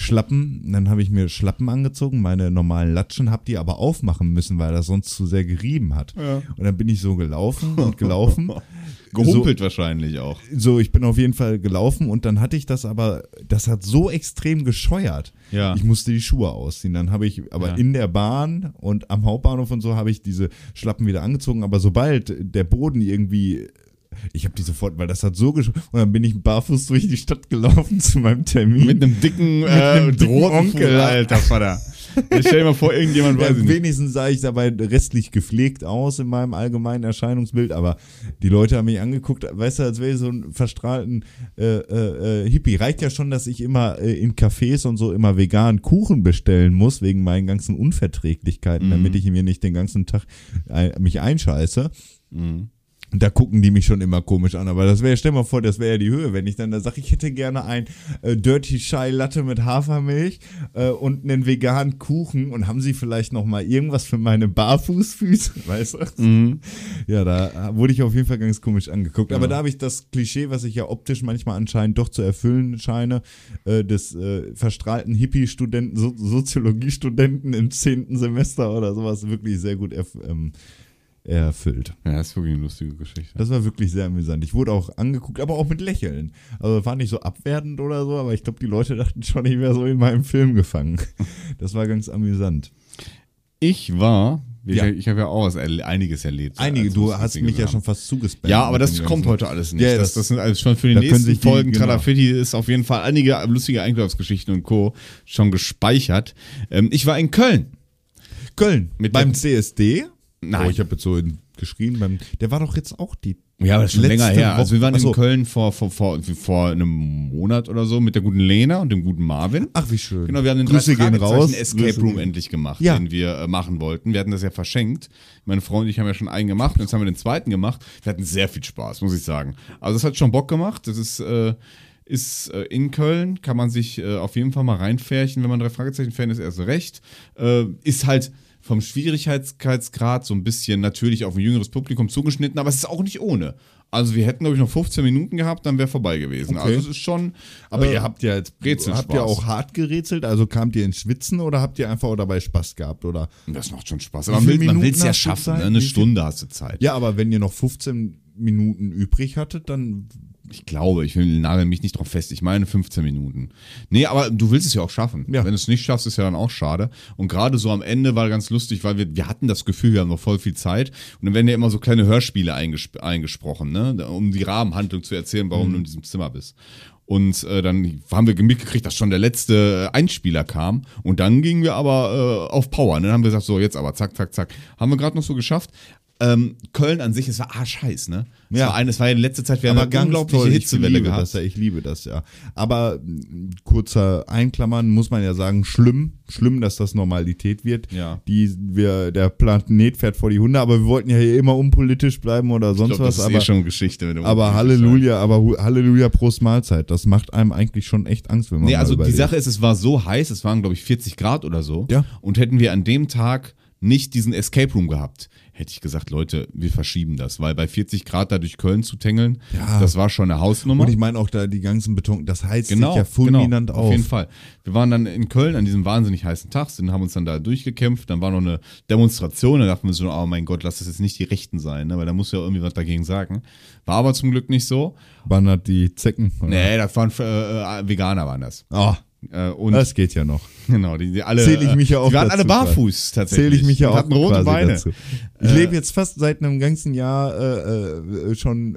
Speaker 2: Schlappen angezogen, meine normalen Latschen, habe die aber aufmachen müssen, weil das sonst zu sehr gerieben hat.
Speaker 1: Ja.
Speaker 2: Und dann bin ich so gelaufen und gelaufen.
Speaker 1: Gehumpelt wahrscheinlich auch.
Speaker 2: So, ich bin auf jeden Fall gelaufen und dann hatte ich das hat so extrem gescheuert.
Speaker 1: Ja.
Speaker 2: Ich musste die Schuhe ausziehen. Dann habe ich aber in der Bahn und am Hauptbahnhof und so habe ich diese Schlappen wieder angezogen. Aber sobald der Boden irgendwie, ich habe die sofort, weil das hat so gescheuert. Und dann bin ich barfuß durch die Stadt gelaufen zu meinem Termin.
Speaker 1: Mit einem dicken,
Speaker 2: Onkel,
Speaker 1: alter Vater. Stell dir mal vor, irgendjemand weiß
Speaker 2: Ja,
Speaker 1: ich nicht.
Speaker 2: wenigstens sah ich dabei restlich gepflegt aus in meinem allgemeinen Erscheinungsbild, aber die Leute haben mich angeguckt, weißt du, als wäre ich so ein verstrahlten Hippie. Reicht ja schon, dass ich immer in Cafés und so immer veganen Kuchen bestellen muss, wegen meinen ganzen Unverträglichkeiten, damit ich mir nicht den ganzen Tag mich einscheiße.
Speaker 1: Mhm.
Speaker 2: Und da gucken die mich schon immer komisch an, aber stell mal vor, das wäre ja die Höhe, wenn ich dann da sage, ich hätte gerne ein Dirty Chai Latte mit Hafermilch und einen veganen Kuchen und haben sie vielleicht noch mal irgendwas für meine Barfußfüße, weißt du?
Speaker 1: Mhm.
Speaker 2: Ja, da wurde ich auf jeden Fall ganz komisch angeguckt, aber
Speaker 1: Ja.
Speaker 2: da habe ich das Klischee, was ich ja optisch manchmal anscheinend doch zu erfüllen scheine, des verstrahlten Hippie-Studenten, Soziologiestudenten im 10. Semester oder sowas, wirklich sehr gut erfüllt.
Speaker 1: Ja, das ist wirklich eine lustige Geschichte.
Speaker 2: Das war wirklich sehr amüsant. Ich wurde auch angeguckt, aber auch mit Lächeln. Also war nicht so abwertend oder so, aber ich glaube, die Leute dachten schon, ich wäre so in meinem Film gefangen. Das war ganz amüsant.
Speaker 1: Ich habe ja auch einiges erlebt.
Speaker 2: Du hast mich ja schon fast zugespammt.
Speaker 1: Ja, aber das
Speaker 2: mit dem
Speaker 1: kommt
Speaker 2: ganzen-
Speaker 1: heute alles nicht.
Speaker 2: Ja,
Speaker 1: das sind alles schon für die
Speaker 2: da können
Speaker 1: nächsten
Speaker 2: sich die-
Speaker 1: Folgen.
Speaker 2: genau.
Speaker 1: Tralafitti ist auf jeden Fall einige lustige Einkaufsgeschichten und Co. schon gespeichert. Ich war in Köln.
Speaker 2: Köln. Beim
Speaker 1: dem-
Speaker 2: CSD?
Speaker 1: Nein.
Speaker 2: Oh, ich habe jetzt so geschrien. Der war doch jetzt auch die.
Speaker 1: Ja, aber das ist schon
Speaker 2: Letzte
Speaker 1: länger her. Also wir waren
Speaker 2: Woche-
Speaker 1: in Köln vor einem Monat oder so mit der guten Lena und dem guten Marvin.
Speaker 2: Ach, wie schön.
Speaker 1: Genau, wir haben den
Speaker 2: Grüße gehen raus.
Speaker 1: Escape
Speaker 2: Grüße
Speaker 1: Room
Speaker 2: gehen-
Speaker 1: endlich gemacht,
Speaker 2: Ja.
Speaker 1: den wir machen wollten. Wir hatten das ja verschenkt. Meine Frau und ich haben ja schon einen gemacht und jetzt haben wir den zweiten gemacht. Wir hatten sehr viel Spaß, muss ich sagen. Also es hat schon Bock gemacht. Das ist in Köln, kann man sich auf jeden Fall mal reinfärchen, wenn man 3 Fragezeichen-Fan ist, erst recht. Ist halt vom Schwierigkeitsgrad so ein bisschen natürlich auf ein jüngeres Publikum zugeschnitten, aber es ist auch nicht ohne. Also wir hätten, glaube ich, noch 15 Minuten gehabt, dann wäre vorbei gewesen.
Speaker 2: Okay.
Speaker 1: Also es ist schon.
Speaker 2: Aber ihr habt ja jetzt
Speaker 1: Rätselspaß.
Speaker 2: habt ihr auch hart gerätselt? Also kamt ihr ins Schwitzen oder habt ihr einfach dabei Spaß gehabt? Oder?
Speaker 1: Das macht schon Spaß.
Speaker 2: Wie
Speaker 1: Aber
Speaker 2: viele
Speaker 1: man will es
Speaker 2: Minuten
Speaker 1: ja
Speaker 2: hast du
Speaker 1: schaffen.
Speaker 2: Zeit?
Speaker 1: Ne? Eine
Speaker 2: Wie viel?
Speaker 1: Stunde hast du Zeit.
Speaker 2: Ja, aber wenn ihr noch 15 Minuten übrig hattet, dann
Speaker 1: Ich glaube, ich nagel mich nicht drauf fest. Ich meine 15 Minuten. Nee, aber du willst es ja auch schaffen.
Speaker 2: Ja.
Speaker 1: Wenn du es nicht schaffst, ist ja dann auch schade. Und gerade so am Ende war ganz lustig, weil wir hatten das Gefühl, wir haben noch voll viel Zeit. Und dann werden ja immer so kleine Hörspiele eingesprochen, ne? Um die Rahmenhandlung zu erzählen, warum du in diesem Zimmer bist. Und dann haben wir mitgekriegt, dass schon der letzte Einspieler kam. Und dann gingen wir aber auf Power. Ne? Dann haben wir gesagt, so jetzt aber zack, zack, zack. Haben wir gerade noch so geschafft. Köln an sich, es war arschheiß, ne? Es war ja in letzter Zeit, wir haben eine unglaubliche Hitzewelle gehabt.
Speaker 2: Ich liebe das, ja. Aber kurzer Einklammern, muss man ja sagen, schlimm, dass das Normalität wird.
Speaker 1: Ja.
Speaker 2: Der Planet fährt vor die Hunde, aber wir wollten ja hier immer unpolitisch bleiben oder sonst
Speaker 1: ich glaub,
Speaker 2: was.
Speaker 1: Das ist schon Geschichte.
Speaker 2: Aber Halleluja, Prost Mahlzeit. Das macht einem eigentlich schon echt Angst, wenn man
Speaker 1: also überlegt. Die Sache ist, es war so heiß, es waren glaube ich 40 Grad oder so.
Speaker 2: Ja.
Speaker 1: Und hätten wir an dem Tag nicht diesen Escape Room gehabt, hätte ich gesagt, Leute, wir verschieben das, weil bei 40 Grad da durch Köln zu tängeln, das war schon eine Hausnummer.
Speaker 2: Und ich meine auch da die ganzen Beton, das heizt sich ja fulminant auf.
Speaker 1: Auf jeden Fall. Wir waren dann in Köln an diesem wahnsinnig heißen Tag, haben uns dann da durchgekämpft, dann war noch eine Demonstration, da dachten wir so, oh mein Gott, lass das jetzt nicht die Rechten sein, ne? Weil da muss ja irgendwie was dagegen sagen. War aber zum Glück nicht so.
Speaker 2: Waren das die Zecken? Oder?
Speaker 1: Nee, das waren Veganer waren das.
Speaker 2: Oh.
Speaker 1: Und
Speaker 2: das geht ja noch.
Speaker 1: Genau, die alle.
Speaker 2: Zähle ich mich ja auch
Speaker 1: die waren
Speaker 2: dazu,
Speaker 1: alle barfuß tatsächlich.
Speaker 2: Zähle ich mich ja auch
Speaker 1: hatten rote Beine.
Speaker 2: Dazu. Ich lebe jetzt fast seit einem ganzen Jahr schon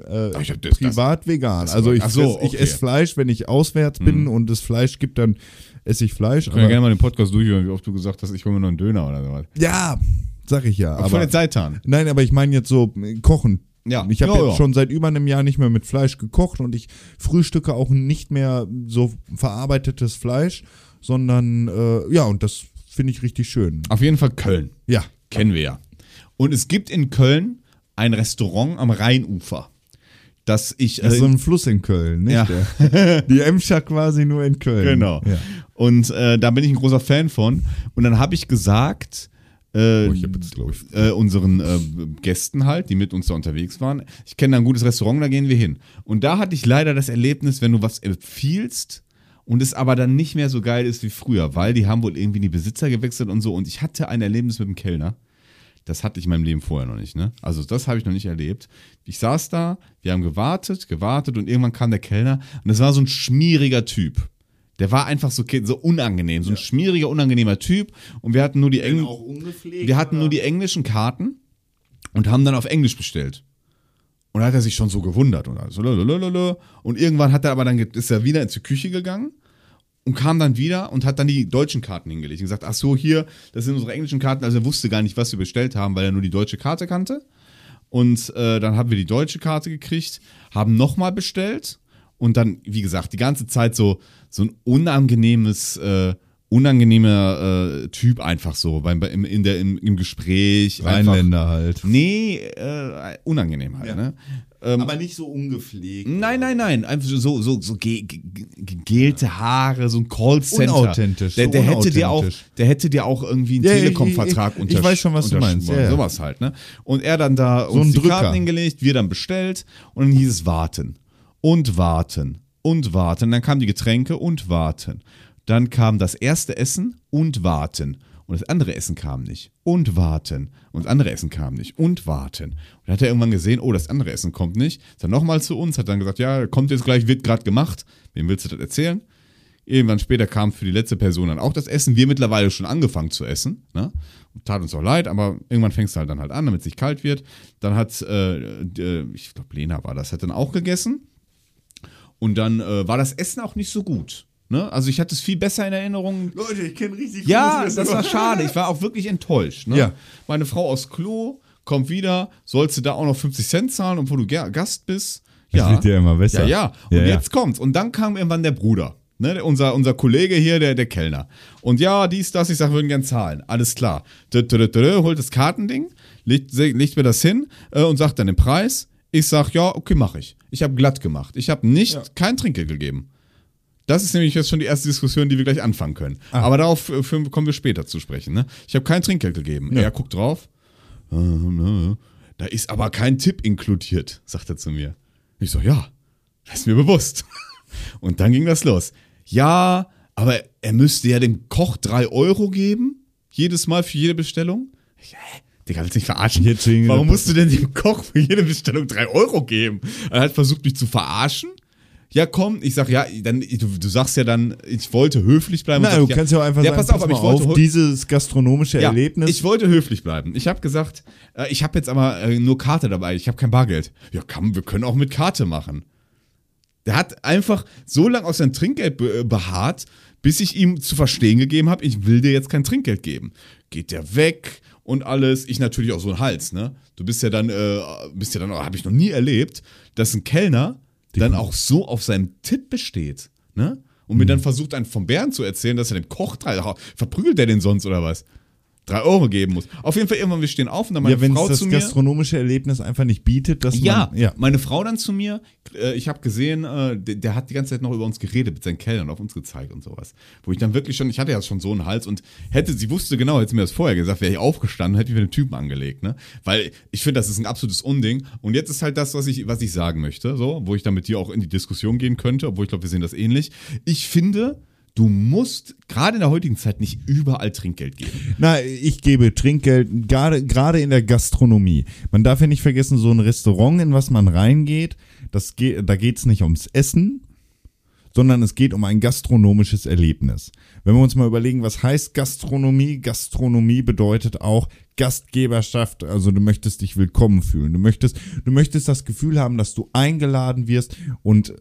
Speaker 2: privat vegan. Also ich esse Fleisch, wenn ich auswärts bin und es Fleisch gibt, dann esse ich Fleisch.
Speaker 1: Ich kann ja gerne mal den Podcast durchhören, wie oft du gesagt hast, ich hole mir noch einen Döner oder sowas.
Speaker 2: Ja, sag ich ja.
Speaker 1: Aber von der Zeit an.
Speaker 2: Nein, aber ich meine jetzt so Kochen.
Speaker 1: Ja.
Speaker 2: Ich habe jetzt schon seit über einem Jahr nicht mehr mit Fleisch gekocht und ich frühstücke auch nicht mehr so verarbeitetes Fleisch, sondern und das finde ich richtig schön.
Speaker 1: Auf jeden Fall Köln.
Speaker 2: Ja.
Speaker 1: Kennen wir ja. Und es gibt in Köln ein Restaurant am Rheinufer. Das ist
Speaker 2: so ein Fluss in Köln, nicht?
Speaker 1: Ja.
Speaker 2: Die Emscher quasi nur in Köln.
Speaker 1: Genau.
Speaker 2: Ja.
Speaker 1: Und da bin ich ein großer Fan von. Und dann habe ich gesagt, unseren Gästen halt, die mit uns da unterwegs waren, ich kenne da ein gutes Restaurant, da gehen wir hin. Und da hatte ich leider das Erlebnis, wenn du was empfiehlst und es aber dann nicht mehr so geil ist wie früher, weil die haben wohl irgendwie die Besitzer gewechselt und so. Und ich hatte ein Erlebnis mit dem Kellner. Das hatte ich in meinem Leben vorher noch nicht, ne? Also das habe ich noch nicht erlebt. Ich saß da, wir haben gewartet und irgendwann kam der Kellner und das war so ein schmieriger Typ. Der war einfach so unangenehm, so ein schmieriger, unangenehmer Typ. Und wir hatten nur die englischen Karten und haben dann auf Englisch bestellt. Und da hat er sich schon so gewundert. Und irgendwann ist er wieder in die Küche gegangen und kam dann wieder und hat dann die deutschen Karten hingelegt. Und gesagt, ach so, hier, das sind unsere englischen Karten. Also er wusste gar nicht, was wir bestellt haben, weil er nur die deutsche Karte kannte. Und dann haben wir die deutsche Karte gekriegt, haben nochmal bestellt. Und dann, wie gesagt, die ganze Zeit so ein unangenehmer Typ einfach so im Gespräch.
Speaker 2: Rheinländer halt.
Speaker 1: Nee, unangenehm halt,
Speaker 2: ja.
Speaker 1: Ne?
Speaker 2: Aber nicht so ungepflegt.
Speaker 1: Nein. Einfach so gegelte Haare, so ein Callcenter.
Speaker 2: Unauthentisch.
Speaker 1: Der hätte dir auch irgendwie einen Telekom-Vertrag unterschrieben.
Speaker 2: Ich weiß schon, was du meinst. Ja.
Speaker 1: Sowas halt, ne? Und er dann da
Speaker 2: so
Speaker 1: uns
Speaker 2: die
Speaker 1: Karten hingelegt, wir dann bestellt und dann hieß es warten. Und warten. Und warten. Dann kamen die Getränke und warten. Dann kam das erste Essen und warten. Und das andere Essen kam nicht. Und warten. Und das andere Essen kam nicht. Und warten. Und dann hat er irgendwann gesehen, oh, das andere Essen kommt nicht. Ist dann nochmal zu uns, hat dann gesagt, ja, kommt jetzt gleich, wird gerade gemacht. Wem willst du das erzählen? Irgendwann später kam für die letzte Person dann auch das Essen. Wir mittlerweile schon angefangen zu essen. Ne? Tat uns auch leid, aber irgendwann fängst du halt dann halt an, damit es nicht kalt wird. Dann hat, ich glaube, Lena war das, hat dann auch gegessen. Und dann war das Essen auch nicht so gut. Ne? Also ich hatte es viel besser in Erinnerung.
Speaker 2: Leute, ich kenne richtig
Speaker 1: Ja, das war schade. Ich war auch wirklich enttäuscht. Ne?
Speaker 2: Ja.
Speaker 1: Meine Frau aus Klo kommt wieder, sollst du da auch noch 50 Cent zahlen, obwohl du Gast bist?
Speaker 2: Ja. Das wird ja immer besser.
Speaker 1: Ja. Und jetzt kommt's. Und dann kam irgendwann der Bruder. Ne? Unser Kollege hier, der Kellner. Und ja, dies, das, ich sag, würden gern zahlen. Alles klar. Holt das Kartending, legt mir das hin und sagt dann den Preis. Ich sag, ja, okay, mach ich. Ich habe glatt gemacht. Ich habe kein Trinkgeld gegeben. Das ist nämlich jetzt schon die erste Diskussion, die wir gleich anfangen können. Aber darauf kommen wir später zu sprechen. Ne? Ich habe kein Trinkgeld gegeben. Ja. Er guckt drauf. Da ist aber kein Tipp inkludiert, sagt er zu mir. Ich so, ja, das ist mir bewusst. Und dann ging das los. Ja, aber er müsste ja dem Koch 3 Euro geben, jedes Mal für jede Bestellung. Digga, willst du mich verarschen? Warum musst du denn dem Koch für jede Bestellung 3 Euro geben? Er hat versucht, mich zu verarschen. Ja, komm, ich sag, ja, dann, du sagst ja dann, ich wollte höflich bleiben.
Speaker 2: Nein,
Speaker 1: sag,
Speaker 2: du kannst ja auch einfach sagen,
Speaker 1: pass auf, aber ich wollte
Speaker 2: dieses gastronomische Erlebnis.
Speaker 1: Ich wollte höflich bleiben. Ich habe gesagt, ich habe jetzt aber nur Karte dabei, ich habe kein Bargeld. Ja, komm, wir können auch mit Karte machen. Der hat einfach so lange auf sein Trinkgeld beharrt, bis ich ihm zu verstehen gegeben habe, ich will dir jetzt kein Trinkgeld geben. Geht der weg und alles. Ich natürlich auch so ein Hals, ne? Du bist ja dann, habe ich noch nie erlebt, dass ein Kellner dann auch so auf seinem Tipp besteht, ne? Und mir dann versucht, einen vom Bären zu erzählen, dass er dem Koch verprügelt der den sonst oder was? 3 Euro geben muss. Auf jeden Fall irgendwann, wir stehen auf und dann meine Frau zu mir.
Speaker 2: Wenn es das gastronomische Erlebnis einfach nicht bietet, dass
Speaker 1: meine Frau dann zu mir, ich habe gesehen, der hat die ganze Zeit noch über uns geredet mit seinen Kellnern, auf uns gezeigt und sowas. Wo ich dann wirklich schon, ich hatte ja schon so einen Hals und sie wusste genau, hätte sie mir das vorher gesagt, wäre ich aufgestanden, hätte ich mir den Typen angelegt, ne? Weil ich finde, das ist ein absolutes Unding. Und jetzt ist halt das, was ich sagen möchte, so, wo ich dann mit dir auch in die Diskussion gehen könnte, obwohl ich glaube, wir sehen das ähnlich. Ich finde, du musst gerade in der heutigen Zeit nicht überall Trinkgeld geben.
Speaker 2: Na, ich gebe Trinkgeld, gerade in der Gastronomie. Man darf ja nicht vergessen, so ein Restaurant, in was man reingeht, da geht es nicht ums Essen, sondern es geht um ein gastronomisches Erlebnis. Wenn wir uns mal überlegen, was heißt Gastronomie? Gastronomie bedeutet auch Gastgeberschaft, also du möchtest dich willkommen fühlen. Du möchtest das Gefühl haben, dass du eingeladen wirst und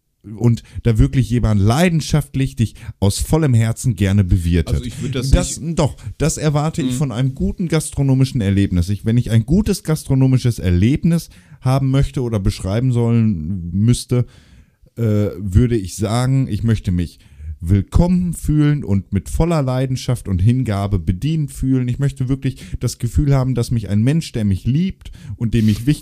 Speaker 2: da wirklich jemand leidenschaftlich dich aus vollem Herzen gerne bewirtet.
Speaker 1: Also ich würde
Speaker 2: das erwarte ich von einem guten gastronomischen Erlebnis. Wenn ich ein gutes gastronomisches Erlebnis haben möchte oder beschreiben müsste, würde ich sagen, ich möchte mich willkommen fühlen und mit voller Leidenschaft und Hingabe bedient fühlen. Ich möchte wirklich das Gefühl haben, dass mich ein Mensch, der mich liebt und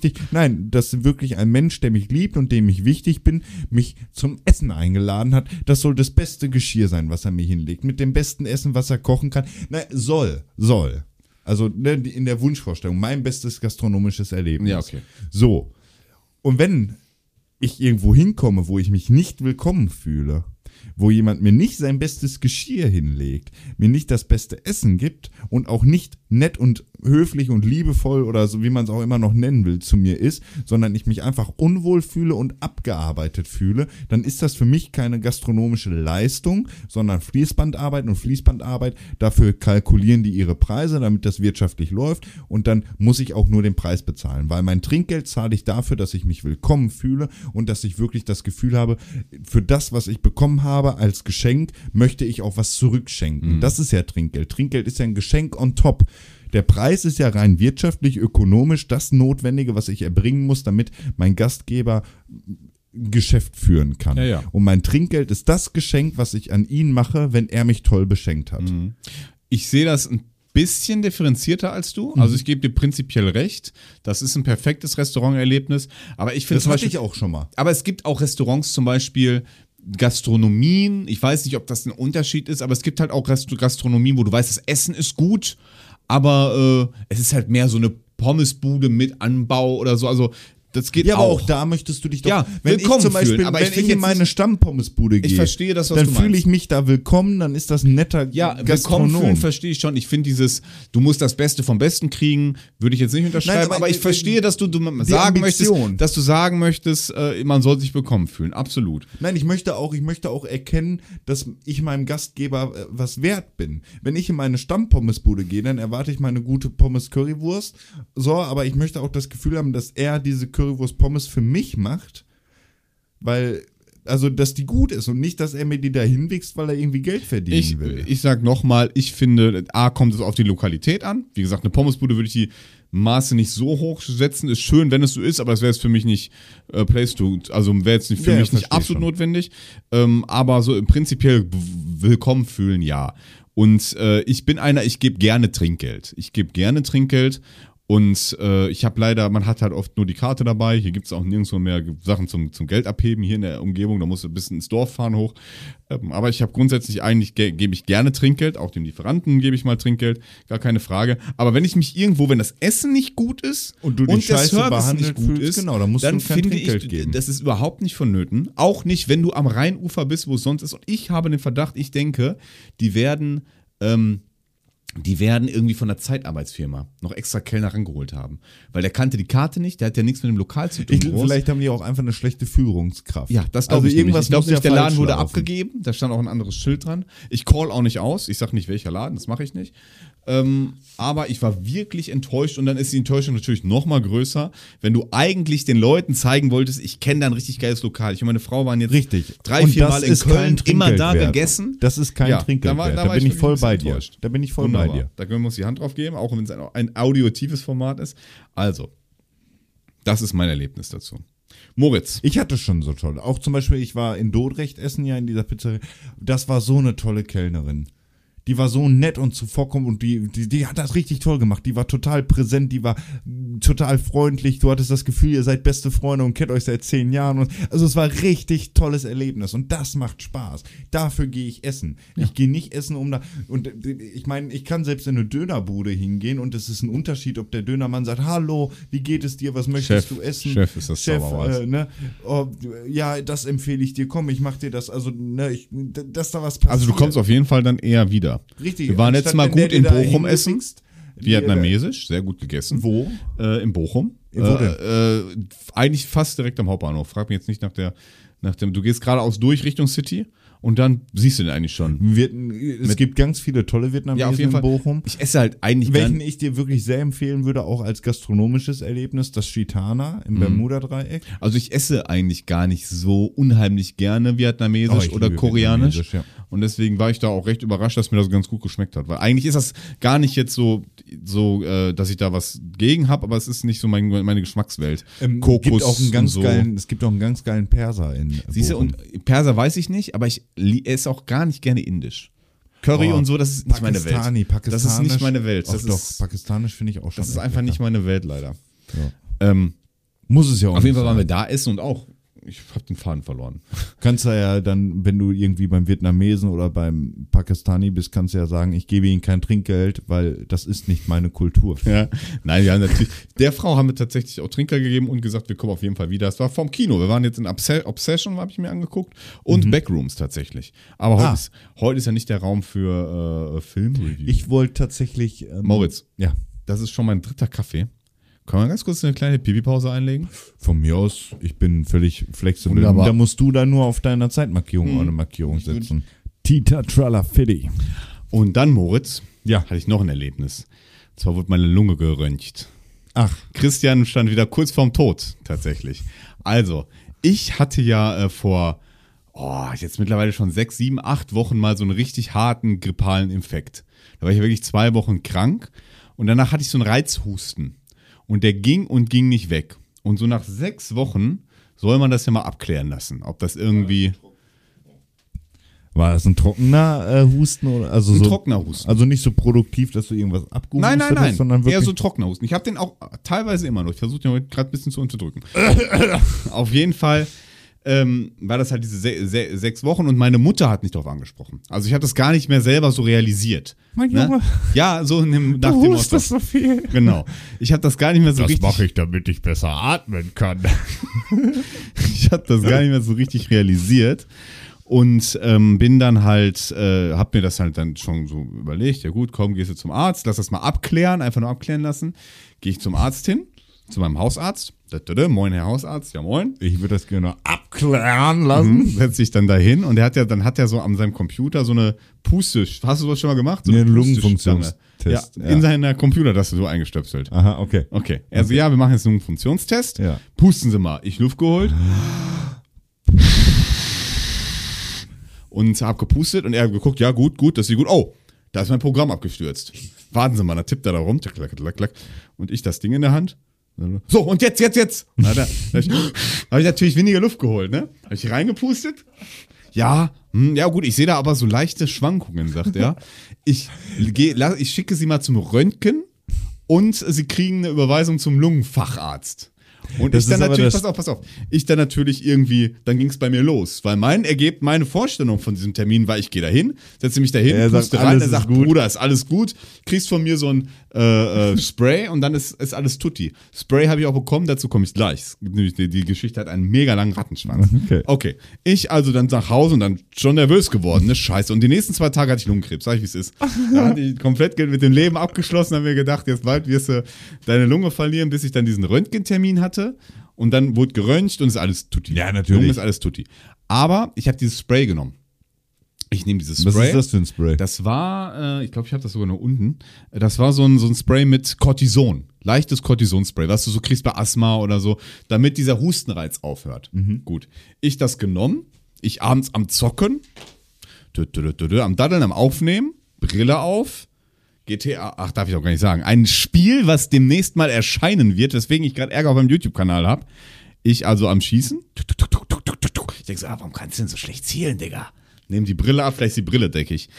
Speaker 2: dass wirklich ein Mensch, der mich liebt und dem ich wichtig bin, mich zum Essen eingeladen hat. Das soll das beste Geschirr sein, was er mir hinlegt. Mit dem besten Essen, was er kochen kann. Soll. Also in der Wunschvorstellung, mein bestes gastronomisches Erlebnis.
Speaker 1: Ja, okay.
Speaker 2: So. Und wenn ich irgendwo hinkomme, wo ich mich nicht willkommen fühle, wo jemand mir nicht sein bestes Geschirr hinlegt, mir nicht das beste Essen gibt und auch nicht nett und höflich und liebevoll oder so, wie man es auch immer noch nennen will, zu mir ist, sondern ich mich einfach unwohl fühle und abgearbeitet fühle, dann ist das für mich keine gastronomische Leistung, sondern Fließbandarbeit und Fließbandarbeit, dafür kalkulieren die ihre Preise, damit das wirtschaftlich läuft und dann muss ich auch nur den Preis bezahlen, weil mein Trinkgeld zahle ich dafür, dass ich mich willkommen fühle und dass ich wirklich das Gefühl habe, für das, was ich bekommen habe als Geschenk, möchte ich auch was zurückschenken. Mhm. Das ist ja Trinkgeld. Trinkgeld ist ja ein Geschenk on top. Der Preis ist ja rein wirtschaftlich, ökonomisch das Notwendige, was ich erbringen muss, damit mein Gastgeber Geschäft führen kann.
Speaker 1: Ja.
Speaker 2: Und mein Trinkgeld ist das Geschenk, was ich an ihn mache, wenn er mich toll beschenkt hat.
Speaker 1: Mhm. Ich sehe das ein bisschen differenzierter als du. Also ich gebe dir prinzipiell recht. Das ist ein perfektes Restauranterlebnis. Aber ich finde
Speaker 2: das hatte ich auch schon mal.
Speaker 1: Aber es gibt auch Restaurants zum Beispiel, Gastronomien, ich weiß nicht, ob das ein Unterschied ist, aber es gibt halt auch Gastronomien, wo du weißt, das Essen ist gut, aber es ist halt mehr so eine Pommesbude mit Anbau oder so, also das geht
Speaker 2: aber
Speaker 1: auch.
Speaker 2: auch da möchtest du dich doch,
Speaker 1: ja,
Speaker 2: wenn ich zum Beispiel,
Speaker 1: fühlen, aber
Speaker 2: wenn ich in meine Stammpommesbude gehe,
Speaker 1: ich verstehe das, was
Speaker 2: dann
Speaker 1: du meinst.
Speaker 2: fühle ich mich da willkommen, dann ist das ein netter
Speaker 1: willkommen fühlen verstehe ich schon. Ich finde du musst das Beste vom Besten kriegen, würde ich jetzt nicht unterschreiben, aber ich verstehe, dass du sagen möchtest, man soll sich willkommen fühlen, absolut.
Speaker 2: Nein, ich möchte auch erkennen, dass ich meinem Gastgeber was wert bin. Wenn ich in meine Stammpommesbude gehe, dann erwarte ich meine gute Pommes-Currywurst, aber ich möchte auch das Gefühl haben, dass er diese Currywurst-Pommes für mich macht, weil, also, dass die gut ist und nicht, dass er mir die da hinwichst, weil er irgendwie Geld verdienen will.
Speaker 1: Ich sag nochmal, ich finde, kommt es auf die Lokalität an. Wie gesagt, eine Pommesbude würde ich die Maße nicht so hoch setzen. Ist schön, wenn es so ist, aber es wäre jetzt für mich nicht wäre jetzt für mich nicht absolut notwendig. Aber so prinzipiell willkommen fühlen, ja. Und ich gebe gerne Trinkgeld. Und ich habe leider, man hat halt oft nur die Karte dabei. Hier gibt es auch nirgendwo mehr Sachen zum Geld abheben hier in der Umgebung. Da musst du ein bisschen ins Dorf fahren hoch. Aber ich habe grundsätzlich gebe ich gerne Trinkgeld. Auch dem Lieferanten gebe ich mal Trinkgeld. Gar keine Frage. Aber wenn wenn das Essen nicht gut ist
Speaker 2: und der Service nicht gut ist,
Speaker 1: genau, dann finde ich, geben. Das ist überhaupt nicht vonnöten. Auch nicht, wenn du am Rheinufer bist, wo es sonst ist. Und ich habe den Verdacht, ich denke, die werden die werden irgendwie von der Zeitarbeitsfirma noch extra Kellner rangeholt haben. Weil der kannte die Karte nicht, der hat ja nichts mit dem Lokal zu tun.
Speaker 2: Vielleicht haben die auch einfach eine schlechte Führungskraft.
Speaker 1: Ja, das glaube ich
Speaker 2: irgendwas
Speaker 1: nicht. Ich glaube
Speaker 2: muss
Speaker 1: nicht,
Speaker 2: ja
Speaker 1: der Laden
Speaker 2: falsch
Speaker 1: wurde
Speaker 2: laufen.
Speaker 1: abgegeben, da stand auch ein anderes Schild dran. Ich call auch nicht aus, ich sage nicht welcher Laden, das mache ich nicht. Aber ich war wirklich enttäuscht und dann ist die Enttäuschung natürlich noch mal größer, wenn du eigentlich den Leuten zeigen wolltest, ich kenne da ein richtig geiles Lokal. Ich und meine Frau waren jetzt
Speaker 2: Richtig.
Speaker 1: 3-4 Mal in Köln immer da
Speaker 2: wert.
Speaker 1: gegessen.
Speaker 2: Das ist kein Trinkgeld wert. Da bin ich voll bei dir. Da bin ich voll bei dir.
Speaker 1: Da können wir uns die Hand drauf geben, auch wenn es ein audiotives Format ist. Also, das ist mein Erlebnis dazu. Moritz.
Speaker 2: Ich hatte schon so toll. Auch zum Beispiel, ich war in Dordrecht essen ja in dieser Pizzeria. Das war so eine tolle Kellnerin. Die war so nett und zuvorkommend und die hat das richtig toll gemacht. Die war total präsent, die war total freundlich. Du hattest das Gefühl, ihr seid beste Freunde und kennt euch seit 10 Jahren. Also es war ein richtig tolles Erlebnis und das macht Spaß. Dafür gehe ich essen. Ja. Ich gehe nicht essen, und ich meine, ich kann selbst in eine Dönerbude hingehen und es ist ein Unterschied, ob der Dönermann sagt, hallo, wie geht es dir, was möchtest du essen?
Speaker 1: Chef ist das
Speaker 2: Chef, ja, das empfehle ich dir, komm, ich mach dir das. Also, dass da was passiert.
Speaker 1: Also du kommst auf jeden Fall dann eher wieder.
Speaker 2: Richtig.
Speaker 1: Wir waren letztes Mal gut in Bochum essen. Vietnamesisch, sehr gut gegessen.
Speaker 2: Wo?
Speaker 1: In Bochum.
Speaker 2: Wo denn?
Speaker 1: Eigentlich fast direkt am Hauptbahnhof. Frag mich jetzt nicht nach dem. Du gehst geradeaus durch Richtung City und dann siehst du den eigentlich schon.
Speaker 2: Es gibt ganz viele tolle Vietnamesen in Bochum.
Speaker 1: Ich esse halt eigentlich
Speaker 2: Welchen ich dir wirklich sehr empfehlen würde, auch als gastronomisches Erlebnis, das Chitana im Bermuda-Dreieck.
Speaker 1: Also ich esse eigentlich gar nicht so unheimlich gerne Vietnamesisch oder Koreanisch.
Speaker 2: Vietnamesisch, ja.
Speaker 1: Und deswegen war ich da auch recht überrascht, dass mir das ganz gut geschmeckt hat. Weil eigentlich ist das gar nicht jetzt so dass ich da was gegen habe, aber es ist nicht so meine Geschmackswelt. Kokos
Speaker 2: es gibt auch einen ganz geilen Perser in
Speaker 1: Siehst du, und Perser weiß ich nicht, aber ich esse auch gar nicht gerne indisch. Curry und so, das ist nicht meine Welt. Das ist nicht meine Welt.
Speaker 2: Pakistanisch finde ich auch schon.
Speaker 1: Das ist einfach nicht meine Welt, leider.
Speaker 2: Ja. Muss es ja auch
Speaker 1: auf jeden Fall waren wir da essen und auch. Ich habe den Faden verloren.
Speaker 2: Kannst du ja dann, wenn du irgendwie beim Vietnamesen oder beim Pakistani bist, kannst du ja sagen, ich gebe ihnen kein Trinkgeld, weil das ist nicht meine Kultur.
Speaker 1: Ja. Nein, wir haben natürlich, der Frau haben wir tatsächlich auch Trinkgeld gegeben und gesagt, wir kommen auf jeden Fall wieder. Es war vom Kino. Wir waren jetzt in Obsession, habe ich mir angeguckt, und Backrooms tatsächlich. Aber heute ist ja nicht der Raum für Filmreview.
Speaker 2: Ich wollte tatsächlich...
Speaker 1: Moritz,
Speaker 2: ja,
Speaker 1: das ist schon mein 3. Kaffee. Können wir ganz kurz eine kleine Pipi-Pause einlegen?
Speaker 2: Von mir aus, ich bin völlig flexibel.
Speaker 1: Wunderbar.
Speaker 2: Da musst du dann nur auf deiner Zeitmarkierung eine Markierung setzen. Tita Tralla Fiddy.
Speaker 1: Und dann, Moritz,
Speaker 2: ja,
Speaker 1: hatte ich noch ein Erlebnis. Und zwar wurde meine Lunge geröntgt.
Speaker 2: Ach.
Speaker 1: Christian stand wieder kurz vorm Tod, tatsächlich. Also, ich hatte ja vor, jetzt mittlerweile schon 6, 7, 8 Wochen mal so einen richtig harten grippalen Infekt. Da war ich wirklich 2 Wochen krank und danach hatte ich so einen Reizhusten. Und der ging nicht weg. Und so nach 6 Wochen soll man das ja mal abklären lassen, ob das irgendwie...
Speaker 2: War das ein trockener Husten? Oder? Also
Speaker 1: ein trockener Husten.
Speaker 2: Also nicht so produktiv, dass du irgendwas abgehustet hast?
Speaker 1: Nein,
Speaker 2: sondern wirklich
Speaker 1: eher so trockener Husten. Ich habe den auch teilweise immer noch. Ich versuche den heute gerade ein bisschen zu unterdrücken. Auf jeden Fall war das halt diese 6 Wochen und meine Mutter hat nicht darauf angesprochen. Also ich habe das gar nicht mehr selber so realisiert.
Speaker 2: Mein Junge.
Speaker 1: Ja, so nach dem
Speaker 2: Motto. Du hustest so viel.
Speaker 1: Genau. Ich habe das gar nicht mehr so richtig...
Speaker 2: Das mache ich, damit ich besser atmen kann.
Speaker 1: Ich habe das gar nicht mehr so richtig realisiert. Und bin dann halt, hab mir das halt dann schon so überlegt, ja gut, komm, gehst du zum Arzt, lass das mal abklären, einfach nur abklären lassen. Gehe ich zum Arzt hin, zu meinem Hausarzt. Moin, Herr Hausarzt, ja moin.
Speaker 2: Ich würde das gerne abklären lassen.
Speaker 1: Setze ich dann dahin und dann hat er so an seinem Computer so eine Puste, hast du das schon mal gemacht? So
Speaker 2: eine Lungenfunktionstest.
Speaker 1: Ja, in seiner Computertaste so eingestöpselt.
Speaker 2: Aha, okay.
Speaker 1: Okay, also ja, wir machen jetzt einen Funktionstest.
Speaker 2: Ja.
Speaker 1: Pusten Sie mal. Ich Luft geholt. Und hab gepustet und er hat geguckt, ja gut, das sieht gut. Oh, da ist mein Programm abgestürzt. Warten Sie mal, da tippt er da rum. Und ich das Ding in der Hand. So, und jetzt. Und habe ich natürlich weniger Luft geholt, ne? Habe ich reingepustet. Ja, gut, ich sehe da aber so leichte Schwankungen, sagt er. Ich schicke Sie mal zum Röntgen und Sie kriegen eine Überweisung zum Lungenfacharzt. Und
Speaker 2: Das
Speaker 1: ich dann
Speaker 2: ist aber
Speaker 1: natürlich,
Speaker 2: das-
Speaker 1: pass auf, ich dann natürlich irgendwie, dann ging es bei mir los, weil meine Vorstellung von diesem Termin war, ich gehe dahin, setze mich dahin,
Speaker 2: Er sagt,
Speaker 1: puste rein,
Speaker 2: alles
Speaker 1: er
Speaker 2: ist
Speaker 1: sagt,
Speaker 2: gut.
Speaker 1: Bruder, ist alles gut, kriegst von mir so ein Spray und dann ist alles tutti. Spray habe ich auch bekommen, dazu komme ich gleich. Die Geschichte hat einen mega langen Rattenschwanz. Okay, ich also dann nach Hause und dann schon nervös geworden, ne, scheiße. Und die nächsten 2 Tage hatte ich Lungenkrebs, sag ich, wie es ist. Da hatte ich komplett mit dem Leben abgeschlossen, haben mir gedacht, jetzt bald wirst du deine Lunge verlieren, bis ich dann diesen Röntgentermin hatte. Und dann wurde geröntgt und ist alles tutti.
Speaker 2: Ja, natürlich.
Speaker 1: Lunge ist alles tutti. Aber ich habe dieses Spray genommen. Ich nehme dieses Spray.
Speaker 2: Was ist das für ein Spray?
Speaker 1: Das war, ich glaube, ich habe das sogar noch unten. Das war so ein Spray mit Cortison. Leichtes Cortisonspray, was du so kriegst bei Asthma oder so, damit dieser Hustenreiz aufhört. Gut. Ich das genommen. Ich abends am Zocken. Am Daddeln, am Aufnehmen. Brille auf. GTA, ach, darf ich auch gar nicht sagen. Ein Spiel, was demnächst mal erscheinen wird, weswegen ich gerade Ärger auf meinem YouTube-Kanal habe. Ich also am Schießen. Ich denke so, warum kannst du denn so schlecht zielen, Digga? Nehm die Brille ab, vielleicht ist die Brille deckig.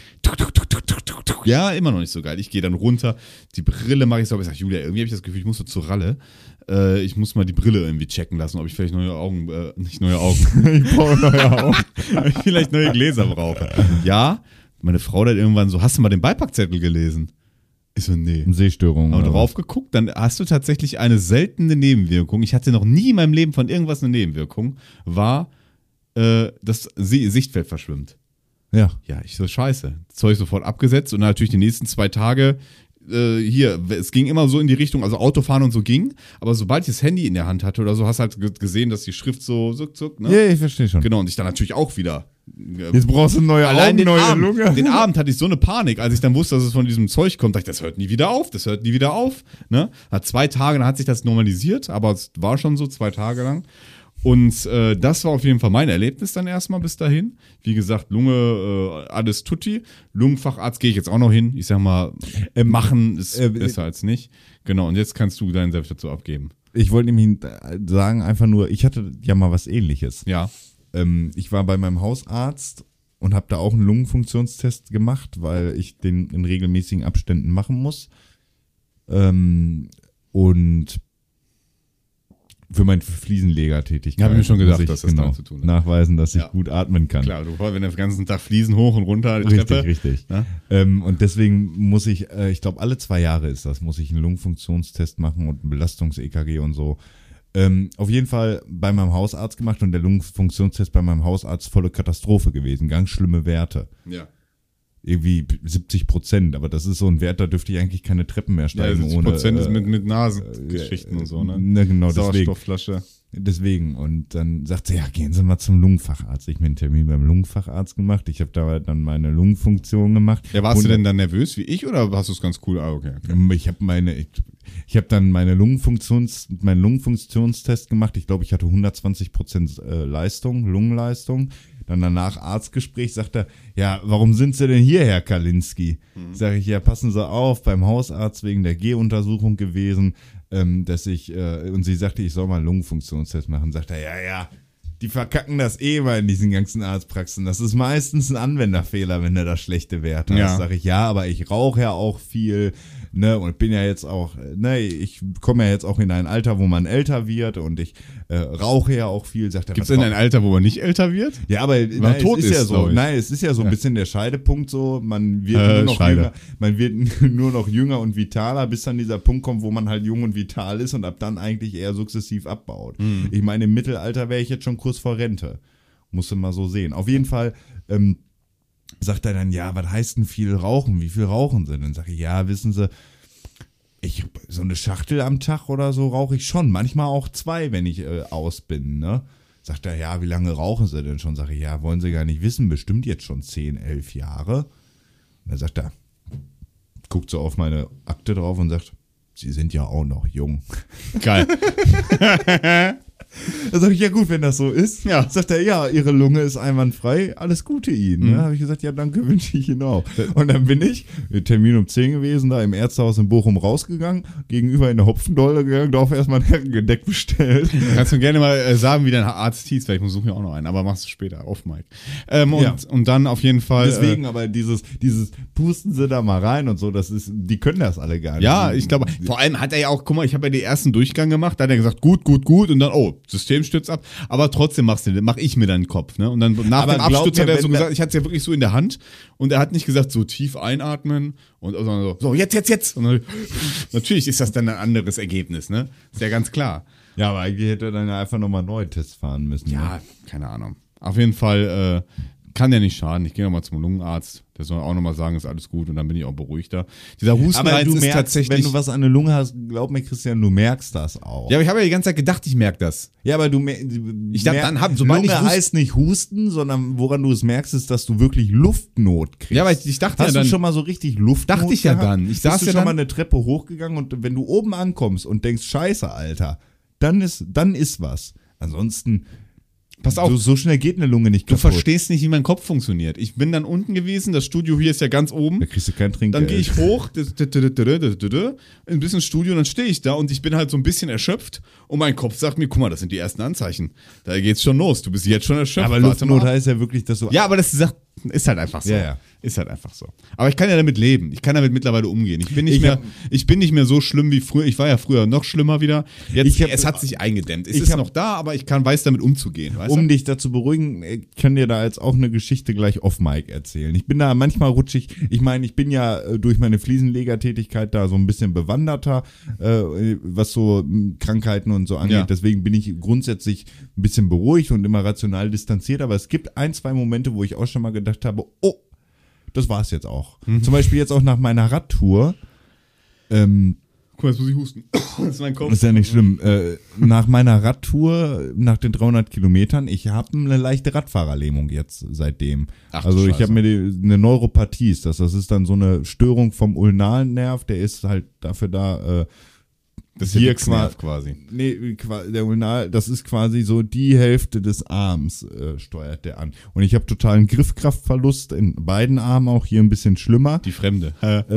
Speaker 1: Ja, immer noch nicht so geil. Ich gehe dann runter, die Brille mache ich so, aber ich sage, Julia, irgendwie habe ich das Gefühl, ich muss so zur Ralle. Ich muss mal die Brille irgendwie checken lassen, ob ich vielleicht neue Augen, nicht neue Augen.
Speaker 2: Ich brauche neue Augen.
Speaker 1: Ob ich vielleicht neue Gläser brauche. Ja, meine Frau hat irgendwann so, hast du mal den Beipackzettel gelesen? Ich so, nee.
Speaker 2: Sehstörung.
Speaker 1: Aber drauf geguckt, dann hast du tatsächlich eine seltene Nebenwirkung. Ich hatte noch nie in meinem Leben von irgendwas eine Nebenwirkung. War, das Sichtfeld verschwimmt.
Speaker 2: Ja.
Speaker 1: Ja, ich so, scheiße. Zeug sofort abgesetzt und natürlich die nächsten 2 Tage es ging immer so in die Richtung, also Autofahren und so ging, aber sobald ich das Handy in der Hand hatte oder so, hast halt gesehen, dass die Schrift so zuck, ne?
Speaker 2: Ja, ich verstehe schon.
Speaker 1: Genau, und ich dann natürlich auch wieder.
Speaker 2: Jetzt brauchst du neue
Speaker 1: Allein
Speaker 2: Augen,
Speaker 1: den
Speaker 2: neue
Speaker 1: Abend,
Speaker 2: Lunge.
Speaker 1: den Abend hatte ich so eine Panik, als ich dann wusste, dass es von diesem Zeug kommt, dachte ich, das hört nie wieder auf, ne? Nach 2 Tagen, dann hat sich das normalisiert, aber es war schon so 2 Tage lang. Und das war auf jeden Fall mein Erlebnis dann erstmal bis dahin. Wie gesagt, Lunge, alles tutti. Lungenfacharzt gehe ich jetzt auch noch hin. Ich sag mal, machen ist besser als nicht. Genau, und jetzt kannst du deinen Senf dazu abgeben.
Speaker 2: Ich wollte nämlich sagen, einfach nur, ich hatte ja mal was Ähnliches.
Speaker 1: Ja.
Speaker 2: Ich war bei meinem Hausarzt und habe da auch einen Lungenfunktionstest gemacht, weil ich den in regelmäßigen Abständen machen muss. Und für meine Fliesenlegertätigkeit.
Speaker 1: Habe ich mir schon gedacht,
Speaker 2: muss
Speaker 1: dass das damit zu tun hat.
Speaker 2: Nachweisen, dass ich
Speaker 1: Ja.
Speaker 2: gut atmen kann.
Speaker 1: Klar, du wenn den ganzen Tag Fliesen hoch und runter die Treppe.
Speaker 2: Richtig.
Speaker 1: Ja?
Speaker 2: Und deswegen muss ich glaube, alle 2 Jahre ist das, muss ich einen Lungenfunktionstest machen und ein Belastungs-EKG und so. Auf jeden Fall bei meinem Hausarzt gemacht und der Lungenfunktionstest bei meinem Hausarzt volle Katastrophe gewesen. Ganz schlimme Werte.
Speaker 1: Ja.
Speaker 2: Irgendwie 70%, aber das ist so ein Wert, da dürfte ich eigentlich keine Treppen mehr
Speaker 1: Ja,
Speaker 2: steigen
Speaker 1: 70%
Speaker 2: ohne.
Speaker 1: ist mit Nasengeschichten und so, ne?
Speaker 2: Ne, genau, deswegen.
Speaker 1: Sauerstoffflasche.
Speaker 2: Deswegen. Und dann sagt sie, ja, gehen Sie mal zum Lungenfacharzt. Ich habe mir einen Termin beim Lungenfacharzt gemacht. Ich habe da dann meine Lungenfunktion gemacht.
Speaker 1: Ja, warst du denn dann nervös wie ich oder hast du es ganz cool? Ah, okay.
Speaker 2: Ich habe dann meinen Lungenfunktionstest gemacht. Ich glaube, ich hatte 120% Lungenleistung. Dann danach Arztgespräch, sagt er, ja, warum sind Sie denn hier, Herr Kalinski? Sag ich, ja, passen Sie auf, beim Hausarzt wegen der Gehuntersuchung gewesen, und sie sagte, ich soll mal einen Lungenfunktionstest machen. Sagt er, ja, die verkacken das eh mal in diesen ganzen Arztpraxen. Das ist meistens ein Anwenderfehler, wenn du da schlechte Werte hast.
Speaker 1: Ja.
Speaker 2: Sag ich, ja, aber ich rauche ja auch viel, ne, und bin ja jetzt auch, ne, ich komme ja jetzt auch in ein Alter, wo man älter wird und ich rauche ja auch viel. Sagt er,
Speaker 1: Gibt es denn ein Alter, wo man nicht älter wird?
Speaker 2: ja, aber
Speaker 1: tot
Speaker 2: es ist ja
Speaker 1: ist,
Speaker 2: so.
Speaker 1: glaub ich.
Speaker 2: Nein, es ist ja so ein
Speaker 1: Ja.
Speaker 2: bisschen der Scheidepunkt so. Man wird nur noch
Speaker 1: Scheide.
Speaker 2: jünger, man wird nur noch jünger und vitaler, bis dann dieser Punkt kommt, wo man halt jung und vital ist und ab dann eigentlich eher sukzessiv abbaut. Ich meine, im Mittelalter wäre ich jetzt schon kurz vor Rente. Musste mal so sehen. Auf jeden Fall sagt er dann, ja, was heißt denn viel rauchen? Wie viel rauchen Sie? Dann sage ich, ja, wissen Sie, so eine Schachtel am Tag oder so rauche ich schon. Manchmal auch 2, wenn ich aus bin, ne? Sagt er, ja, wie lange rauchen Sie denn schon? Sag ich, ja, wollen Sie gar nicht wissen, bestimmt jetzt schon 10, 11 Jahre. Und dann sagt er, guckt so auf meine Akte drauf und sagt, Sie sind ja auch noch jung.
Speaker 1: Geil.
Speaker 2: Da sag ich, ja gut, wenn das so ist.
Speaker 1: Ja.
Speaker 2: Sagt er, ja, ihre Lunge ist einwandfrei, alles Gute Ihnen. Da habe ich gesagt, ja, danke, wünsche ich Ihnen auch. Und dann bin ich, Termin um 10 gewesen, da im Ärztehaus in Bochum rausgegangen, gegenüber in der Hopfendolle gegangen, da auch erstmal ein Herrengedeck bestellt.
Speaker 1: Kannst du gerne mal sagen, wie dein Arzt hieß, weil ich suche mir auch noch einen, aber machst du später, auf Mike. Und dann auf jeden Fall.
Speaker 2: Deswegen aber dieses pusten sie da mal rein und so, die können das alle gar nicht.
Speaker 1: Ja, ich glaube, vor allem hat er ja auch, guck mal, ich habe ja den ersten Durchgang gemacht, da hat er gesagt, gut, und dann, System stürzt ab, aber trotzdem mach ich mir dann den Kopf, ne? Und dann nach
Speaker 2: Aber
Speaker 1: dem Absturz
Speaker 2: glaub mir,
Speaker 1: hat er so
Speaker 2: wenn
Speaker 1: gesagt, ich hatte es ja wirklich so in der Hand und er hat nicht gesagt, so tief einatmen und sondern so, jetzt. Und dann, natürlich ist das dann ein anderes Ergebnis, ne? Ist ja ganz klar.
Speaker 2: Ja, aber eigentlich hätte er dann ja einfach nochmal neue Tests fahren müssen.
Speaker 1: Ja,
Speaker 2: Ne?
Speaker 1: keine Ahnung. Auf jeden Fall kann ja nicht schaden. Ich gehe nochmal zum Lungenarzt. Der soll auch nochmal sagen, ist alles gut und dann bin ich auch beruhigter. Dieser
Speaker 2: Aber
Speaker 1: Hustenreiz
Speaker 2: du
Speaker 1: ist
Speaker 2: merkst,
Speaker 1: tatsächlich.
Speaker 2: wenn du was an der Lunge hast, glaub mir, Christian, du merkst das auch.
Speaker 1: Ja, aber ich habe ja die ganze Zeit gedacht, ich merke das.
Speaker 2: Ja, aber
Speaker 1: Ich dachte, sobald
Speaker 2: Lunge
Speaker 1: ich
Speaker 2: heißt nicht Husten, sondern woran du es merkst, ist, dass du wirklich Luftnot kriegst.
Speaker 1: Ja, aber ich dachte
Speaker 2: Hast
Speaker 1: ja dann.
Speaker 2: du schon mal so richtig Luftnot
Speaker 1: Dachte ich ja
Speaker 2: gehabt?
Speaker 1: dann. Ich
Speaker 2: Bist
Speaker 1: saß
Speaker 2: du
Speaker 1: ja
Speaker 2: schon
Speaker 1: dann-
Speaker 2: mal eine Treppe hochgegangen und wenn du oben ankommst und denkst, scheiße, Alter, dann ist was. Ansonsten,
Speaker 1: Pass auf.
Speaker 2: so schnell geht eine Lunge nicht
Speaker 1: Du
Speaker 2: kaputt.
Speaker 1: verstehst nicht, wie mein Kopf funktioniert. Ich bin dann unten gewesen, das Studio hier ist ja ganz oben.
Speaker 2: Da kriegst du kein Trinkgeld.
Speaker 1: Dann gehe ich hoch, ein bisschen Studio, und dann stehe ich da und ich bin halt so ein bisschen erschöpft und mein Kopf sagt mir, guck mal, das sind die ersten Anzeichen. Da geht's schon los, du bist jetzt schon erschöpft.
Speaker 2: Aber
Speaker 1: warte
Speaker 2: Luftnot
Speaker 1: mal.
Speaker 2: heißt ja wirklich, dass du...
Speaker 1: Ja, aber das ist halt einfach so.
Speaker 2: Ja.
Speaker 1: Ist halt einfach so. Aber ich kann ja damit leben. Ich kann damit mittlerweile umgehen. Ich bin nicht
Speaker 2: Ich
Speaker 1: mehr so schlimm wie früher. Ich war ja früher noch schlimmer wieder. Jetzt, es hat sich eingedämmt. Es ist
Speaker 2: hab-
Speaker 1: noch da, aber ich weiß damit umzugehen. Weißt
Speaker 2: Um
Speaker 1: du?
Speaker 2: dich dazu beruhigen, ich kann dir da jetzt auch eine Geschichte gleich off-Mic erzählen. Ich bin da manchmal rutschig. Ich meine, ich bin ja durch meine Fliesenlegertätigkeit da so ein bisschen bewanderter, was so Krankheiten und so angeht.
Speaker 1: Ja.
Speaker 2: Deswegen bin ich grundsätzlich ein bisschen beruhigt und immer rational distanziert. Aber es gibt 1-2 Momente, wo ich auch schon mal gedacht habe, oh, das war's jetzt auch. Zum Beispiel jetzt auch nach meiner Radtour.
Speaker 1: Guck mal, jetzt muss ich husten. Das ist mein Kopf.
Speaker 2: Ist ja nicht schlimm. Nach meiner Radtour, nach den 300 Kilometern, ich habe eine leichte Radfahrerlähmung jetzt seitdem.
Speaker 1: Ach, du
Speaker 2: also ich
Speaker 1: Scheiße.
Speaker 2: habe mir eine Neuropathie, das ist dann so eine Störung vom ulnalen Nerv, der ist halt dafür da,
Speaker 1: Das ist
Speaker 2: hier
Speaker 1: hier quasi.
Speaker 2: der Ulnal, das ist quasi so die Hälfte des Arms steuert der an. Und ich habe totalen Griffkraftverlust in beiden Armen, auch hier ein bisschen schlimmer.
Speaker 1: Die Fremde.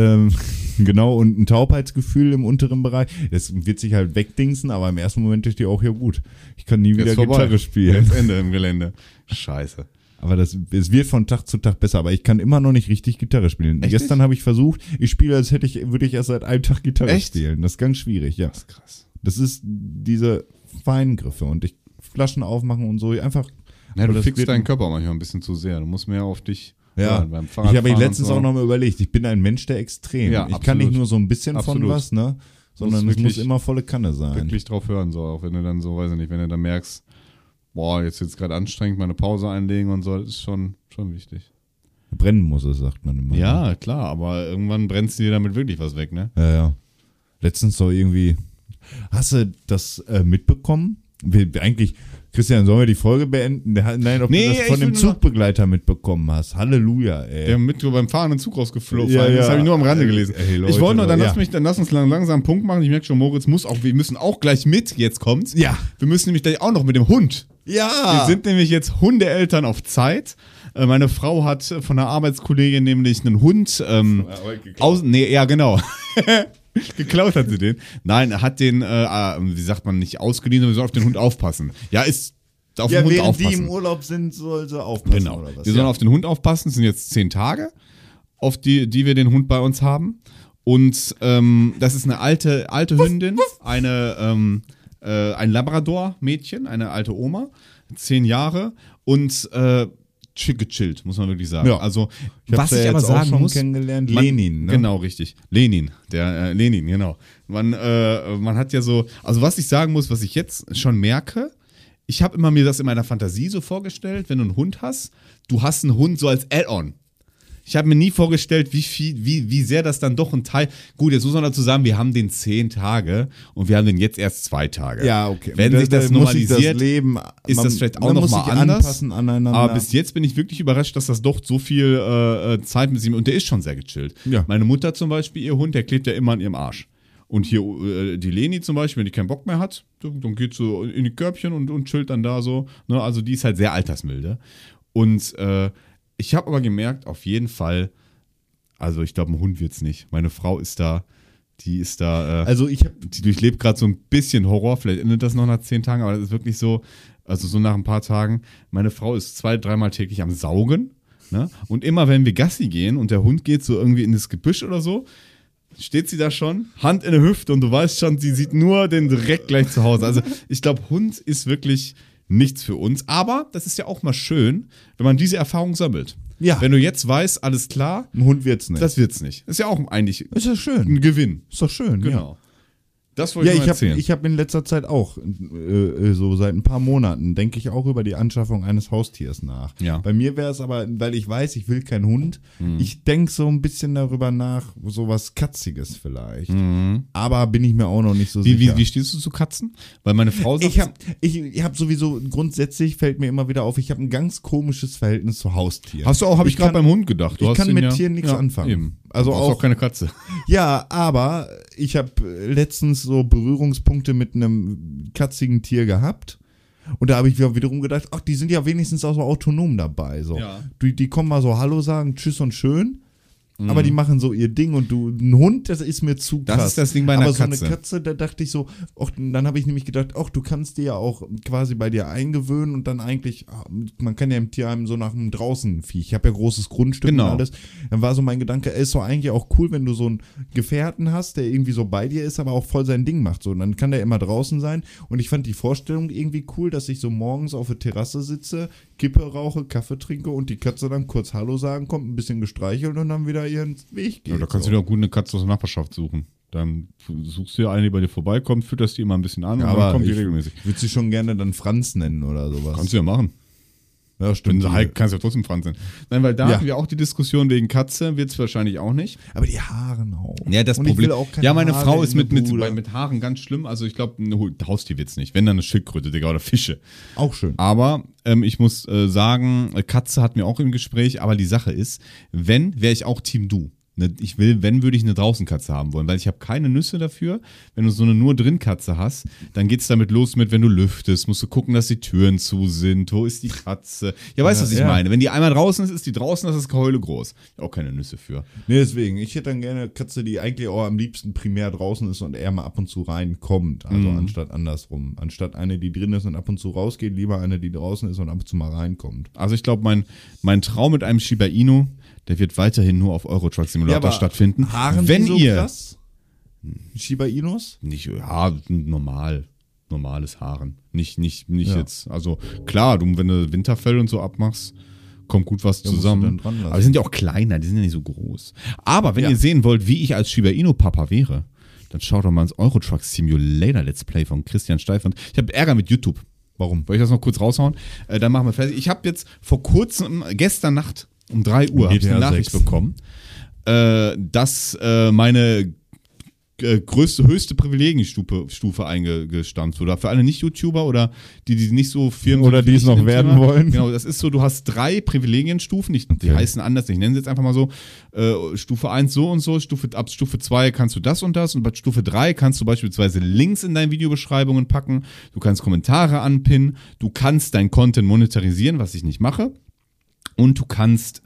Speaker 2: Genau, und ein Taubheitsgefühl im unteren Bereich. Das wird sich halt wegdingsen, aber im ersten Moment dachte ich auch, ja gut, ich kann nie wieder
Speaker 1: Jetzt vorbei.
Speaker 2: Gitarre spielen.
Speaker 1: Jetzt Ende im Gelände. Scheiße.
Speaker 2: Aber es wird von Tag zu Tag besser, aber ich kann immer noch nicht richtig Gitarre spielen.
Speaker 1: Echt
Speaker 2: Gestern habe ich versucht, ich spiele, als würde ich erst seit einem Tag Gitarre
Speaker 1: Echt?
Speaker 2: spielen. Das ist ganz schwierig, ja.
Speaker 1: Das ist krass.
Speaker 2: Das ist diese feinen Griffe und Flaschen aufmachen und so, einfach.
Speaker 1: Ja,
Speaker 2: aber
Speaker 1: du
Speaker 2: das
Speaker 1: fixst
Speaker 2: wird-
Speaker 1: deinen Körper manchmal ein bisschen zu sehr. Du musst mehr auf dich
Speaker 2: Ja,
Speaker 1: hören beim
Speaker 2: ich
Speaker 1: Fahrradfahren.
Speaker 2: habe letztens
Speaker 1: und so.
Speaker 2: auch noch mal überlegt, ich bin ein Mensch der Extrem.
Speaker 1: Ja,
Speaker 2: ich kann nicht
Speaker 1: absolut.
Speaker 2: nur so ein bisschen
Speaker 1: Absolut.
Speaker 2: von was, ne? Sondern es
Speaker 1: wirklich-
Speaker 2: muss immer volle Kanne sein.
Speaker 1: Wirklich drauf hören soll, auch wenn du dann so, weiß ich nicht, wenn du dann merkst, boah, jetzt wird's gerade anstrengend, mal eine Pause einlegen und so, das ist schon wichtig.
Speaker 2: Brennen muss es, sagt man immer.
Speaker 1: Ja, klar, aber irgendwann brennst du dir damit wirklich was weg, ne?
Speaker 2: Ja. Letztens so irgendwie. Hast du das mitbekommen? Eigentlich, Christian, sollen wir die Folge beenden? Nein, ob
Speaker 1: Nee,
Speaker 2: du das
Speaker 1: ich
Speaker 2: von dem
Speaker 1: will nur-
Speaker 2: Zugbegleiter mitbekommen hast. Halleluja, ey.
Speaker 1: Der mit beim fahrenden Zug rausgeflogen.
Speaker 2: Ja,
Speaker 1: Das
Speaker 2: ja.
Speaker 1: habe ich nur am Rande gelesen.
Speaker 2: Ey, Leute,
Speaker 1: ich wollte noch, dann
Speaker 2: ja.
Speaker 1: lass uns langsam einen Punkt machen. Ich merke schon, Moritz wir müssen auch gleich mit, jetzt kommt's.
Speaker 2: Ja.
Speaker 1: Wir müssen nämlich gleich auch noch mit dem Hund. Wir
Speaker 2: Ja.
Speaker 1: sind nämlich jetzt Hundeeltern auf Zeit. Meine Frau hat von einer Arbeitskollegin nämlich einen Hund genau. Geklaut hat sie den. Nein, hat den, wie sagt man, nicht ausgeliehen, sondern soll auf den Hund aufpassen. Ja, ist auf den Hund
Speaker 2: während die
Speaker 1: aufpassen.
Speaker 2: im Urlaub sind, soll sie aufpassen
Speaker 1: Genau.
Speaker 2: oder was?
Speaker 1: Wir sollen auf den Hund aufpassen. Es sind jetzt 10 Tage, auf die wir den Hund bei uns haben. Und das ist eine alte Hündin, ein Labrador-Mädchen, eine alte Oma, 10 Jahre und gechillt, muss man wirklich sagen.
Speaker 2: Ja.
Speaker 1: Also,
Speaker 2: Ich
Speaker 1: was
Speaker 2: hab's
Speaker 1: ich
Speaker 2: ja
Speaker 1: aber
Speaker 2: jetzt auch
Speaker 1: sagen
Speaker 2: schon
Speaker 1: muss,
Speaker 2: kennengelernt.
Speaker 1: man-
Speaker 2: Lenin, ne?
Speaker 1: Genau, richtig. Lenin, genau. Man hat ja so, also was ich sagen muss, was ich jetzt schon merke, ich habe immer mir das in meiner Fantasie so vorgestellt, wenn du einen Hund hast, du hast einen Hund so als Add-on. Ich habe mir nie vorgestellt, wie sehr das dann doch ein Teil. Gut, jetzt muss man dazu sagen, wir haben den 10 Tage und wir haben den jetzt erst 2 Tage.
Speaker 2: Ja, okay.
Speaker 1: Wenn sich das
Speaker 2: muss sich
Speaker 1: normalisiert,
Speaker 2: das Leben,
Speaker 1: ist das vielleicht auch
Speaker 2: man
Speaker 1: noch
Speaker 2: muss
Speaker 1: mal
Speaker 2: sich
Speaker 1: anders.
Speaker 2: anpassen aneinander.
Speaker 1: Aber bis jetzt bin ich wirklich überrascht, dass das doch so viel Zeit mit ihm und der ist schon sehr gechillt.
Speaker 2: Ja.
Speaker 1: Meine Mutter zum Beispiel, ihr Hund, der klebt ja immer an ihrem Arsch. Und hier die Leni zum Beispiel, wenn die keinen Bock mehr hat, dann geht so in die Körbchen und chillt dann da so. Ne? Also die ist halt sehr altersmilde. Und ich habe aber gemerkt, auf jeden Fall, also ich glaube, ein Hund wird's nicht. Meine Frau ist da, die durchlebt gerade so ein bisschen Horror. Vielleicht endet das noch nach 10 Tagen, aber das ist wirklich so, also so nach ein paar Tagen. Meine Frau ist 2-3 Mal täglich am Saugen. Ne? Und immer wenn wir Gassi gehen und der Hund geht so irgendwie in das Gebüsch oder so, steht sie da schon, Hand in der Hüfte und du weißt schon, sie sieht nur den direkt gleich zu Hause. Also ich glaube, Hund ist wirklich nichts für uns. Aber das ist ja auch mal schön, wenn man diese Erfahrung sammelt.
Speaker 2: Ja.
Speaker 1: Wenn du jetzt weißt, alles klar,
Speaker 2: Ein Hund wird's nicht.
Speaker 1: das wird's nicht. Ist ja auch eigentlich
Speaker 2: ist ja schön.
Speaker 1: ein Gewinn.
Speaker 2: Ist doch schön,
Speaker 1: Genau. Das wollte
Speaker 2: Ja,
Speaker 1: ich mal erzählen.
Speaker 2: ich habe in letzter Zeit auch, so seit ein paar Monaten, denke ich auch über die Anschaffung eines Haustiers nach.
Speaker 1: Ja.
Speaker 2: Bei mir wäre es aber, weil ich weiß, ich will keinen Hund, ich denke so ein bisschen darüber nach, so was Katziges vielleicht. Aber bin ich mir auch noch nicht so sicher.
Speaker 1: Wie stehst du zu Katzen? Weil meine Frau sagt,
Speaker 2: Ich hab sowieso, grundsätzlich fällt mir immer wieder auf, ich habe ein ganz komisches Verhältnis zu Haustieren.
Speaker 1: hast du auch, habe ich gerade beim Hund gedacht. Du
Speaker 2: ich
Speaker 1: hast
Speaker 2: kann
Speaker 1: den
Speaker 2: mit Tieren nichts anfangen.
Speaker 1: Eben.
Speaker 2: Also
Speaker 1: du brauchst
Speaker 2: auch
Speaker 1: auch keine Katze.
Speaker 2: Ja, aber ich habe letztens so Berührungspunkte mit einem katzigen Tier gehabt. Und da habe ich wiederum gedacht, ach, die sind ja wenigstens auch so autonom dabei. So.
Speaker 1: Ja.
Speaker 2: Die kommen mal so Hallo sagen, Tschüss und schön. Aber die machen so ihr Ding und ein Hund, das ist mir zu krass.
Speaker 1: Das ist das Ding bei einer
Speaker 2: Aber so
Speaker 1: Katze.
Speaker 2: eine Katze, da dachte ich so, dann habe ich nämlich gedacht, du kannst dir ja auch quasi bei dir eingewöhnen und dann eigentlich, man kann ja im Tierheim so nach einem Draußenvieh. Ich habe ja großes Grundstück
Speaker 1: Genau.
Speaker 2: und alles. Dann war so mein Gedanke, ist doch eigentlich auch cool, wenn du so einen Gefährten hast, der irgendwie so bei dir ist, aber auch voll sein Ding macht. So. Und dann kann der immer draußen sein. Und ich fand die Vorstellung irgendwie cool, dass ich so morgens auf der Terrasse sitze, Kippe rauche, Kaffee trinke und die Katze dann kurz Hallo sagen kommt, ein bisschen gestreichelt und dann wieder ihren Weg geht.
Speaker 1: Ja, da kannst du dir auch gut eine Katze aus der Nachbarschaft suchen. Dann suchst du dir eine, die bei dir vorbeikommt, fütterst die immer ein bisschen an und dann kommt die regelmäßig.
Speaker 2: Ich würde sie schon gerne dann Franz nennen oder sowas.
Speaker 1: Kannst du ja machen.
Speaker 2: Ja,
Speaker 1: Wenn
Speaker 2: stimmt.
Speaker 1: sie halt, kannst du ja trotzdem Franz sein. Nein, weil da
Speaker 2: Ja.
Speaker 1: hatten wir auch die Diskussion wegen Katze, wird es wahrscheinlich auch nicht.
Speaker 2: Aber die Haare auch.
Speaker 1: Ja, das
Speaker 2: Und ich
Speaker 1: Problem.
Speaker 2: will auch keine
Speaker 1: Ja, meine
Speaker 2: Haare
Speaker 1: Frau
Speaker 2: in
Speaker 1: ist
Speaker 2: der
Speaker 1: mit
Speaker 2: Bude.
Speaker 1: Haaren ganz schlimm. Also ich glaube, ein Haustier wird's nicht. Wenn dann eine Schildkröte, Digga, oder Fische.
Speaker 2: Auch schön.
Speaker 1: Aber ich muss sagen, Katze hatten wir auch im Gespräch, aber die Sache ist, wäre ich auch Team Du. Würde ich eine Draußenkatze haben wollen, weil ich habe keine Nüsse dafür. Wenn du so eine nur drin Katze hast, dann geht's damit los mit, wenn du lüftest, musst du gucken, dass die Türen zu sind. Wo ist die Katze? Ja, weißt du, was ich meine? Wenn die einmal draußen ist die draußen, das ist Keule groß. Auch keine Nüsse für.
Speaker 2: Nee, deswegen. Ich hätte dann gerne eine Katze, die eigentlich auch am liebsten primär draußen ist und eher mal ab und zu reinkommt. Also anstatt andersrum. Anstatt eine, die drin ist und ab und zu rausgeht, lieber eine, die draußen ist und ab und zu mal reinkommt.
Speaker 1: Also ich glaube, mein Traum mit einem Shiba Inu, der wird weiterhin nur auf Euro Truck Simulator stattfinden.
Speaker 2: Haaren
Speaker 1: wenn
Speaker 2: die so
Speaker 1: ihr
Speaker 2: krass? Shiba Inus?
Speaker 1: nicht, ja, normales Haaren. Nicht jetzt. Also klar, wenn du Winterfell und so abmachst, kommt gut was
Speaker 2: musst du
Speaker 1: zusammen.
Speaker 2: dann dran lassen.
Speaker 1: Aber die sind ja auch kleiner, die sind ja nicht so groß. Aber wenn
Speaker 2: Ja.
Speaker 1: ihr sehen wollt, wie ich als Shiba Inu Papa wäre, dann schaut doch mal ins Euro Truck Simulator Let's Play von Christian Steifand. Ich habe Ärger mit YouTube.
Speaker 2: Warum?
Speaker 1: Soll ich das noch kurz raushauen? Dann machen wir fertig. Ich habe jetzt vor kurzem, gestern Nacht um 3 Uhr, habe ich eine
Speaker 2: GTA
Speaker 1: Nachricht
Speaker 2: 6.
Speaker 1: bekommen, dass meine höchste Privilegienstufe eingestampft wurde. Für alle Nicht-YouTuber oder die nicht so Firmen
Speaker 2: Oder
Speaker 1: sind wie
Speaker 2: die es
Speaker 1: ich
Speaker 2: noch
Speaker 1: im
Speaker 2: werden
Speaker 1: Thema.
Speaker 2: wollen.
Speaker 1: Genau, das ist so, du hast 3 Privilegienstufen, die heißen anders, ich nenne sie jetzt einfach mal so, Stufe 1 so und so, ab Stufe 2 kannst du das und das und bei Stufe 3 kannst du beispielsweise Links in deine Videobeschreibungen packen, du kannst Kommentare anpinnen, du kannst dein Content monetarisieren, was ich nicht mache, und du kannst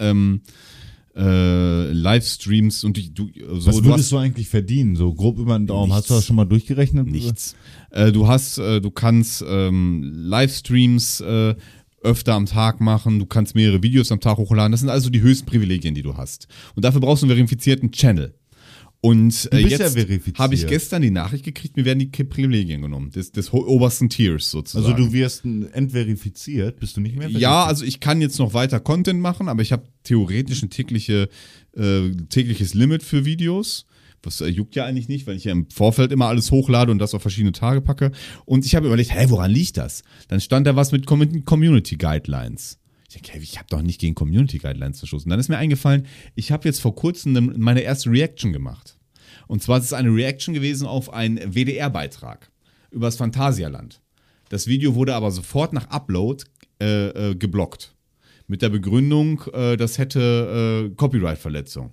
Speaker 1: Livestreams und
Speaker 2: Was würdest du eigentlich verdienen? So grob über den Daumen.
Speaker 1: Nichts.
Speaker 2: Hast du das schon mal durchgerechnet?
Speaker 1: Nichts. Du kannst Livestreams öfter am Tag machen, du kannst mehrere Videos am Tag hochladen. Das sind also die höchsten Privilegien, die du hast. Und dafür brauchst du einen verifizierten Channel. Und
Speaker 2: Du bist
Speaker 1: jetzt
Speaker 2: ja verifiziert.
Speaker 1: habe ich gestern die Nachricht gekriegt, mir werden die Privilegien genommen, des obersten Tiers sozusagen.
Speaker 2: Also du wirst entverifiziert, bist du nicht mehr verifiziert?
Speaker 1: Ja, also ich kann jetzt noch weiter Content machen, aber ich habe theoretisch ein tägliches Limit für Videos. Das juckt ja eigentlich nicht, weil ich ja im Vorfeld immer alles hochlade und das auf verschiedene Tage packe. Und ich habe überlegt, woran liegt das? Dann stand da was mit Community Guidelines. Ich denke, ich habe doch nicht gegen Community Guidelines verstoßen. Dann ist mir eingefallen, ich habe jetzt vor kurzem meine erste Reaction gemacht. Und zwar ist es eine Reaction gewesen auf einen WDR-Beitrag über das Phantasialand. Das Video wurde aber sofort nach Upload geblockt. Mit der Begründung, das hätte Copyright-Verletzung.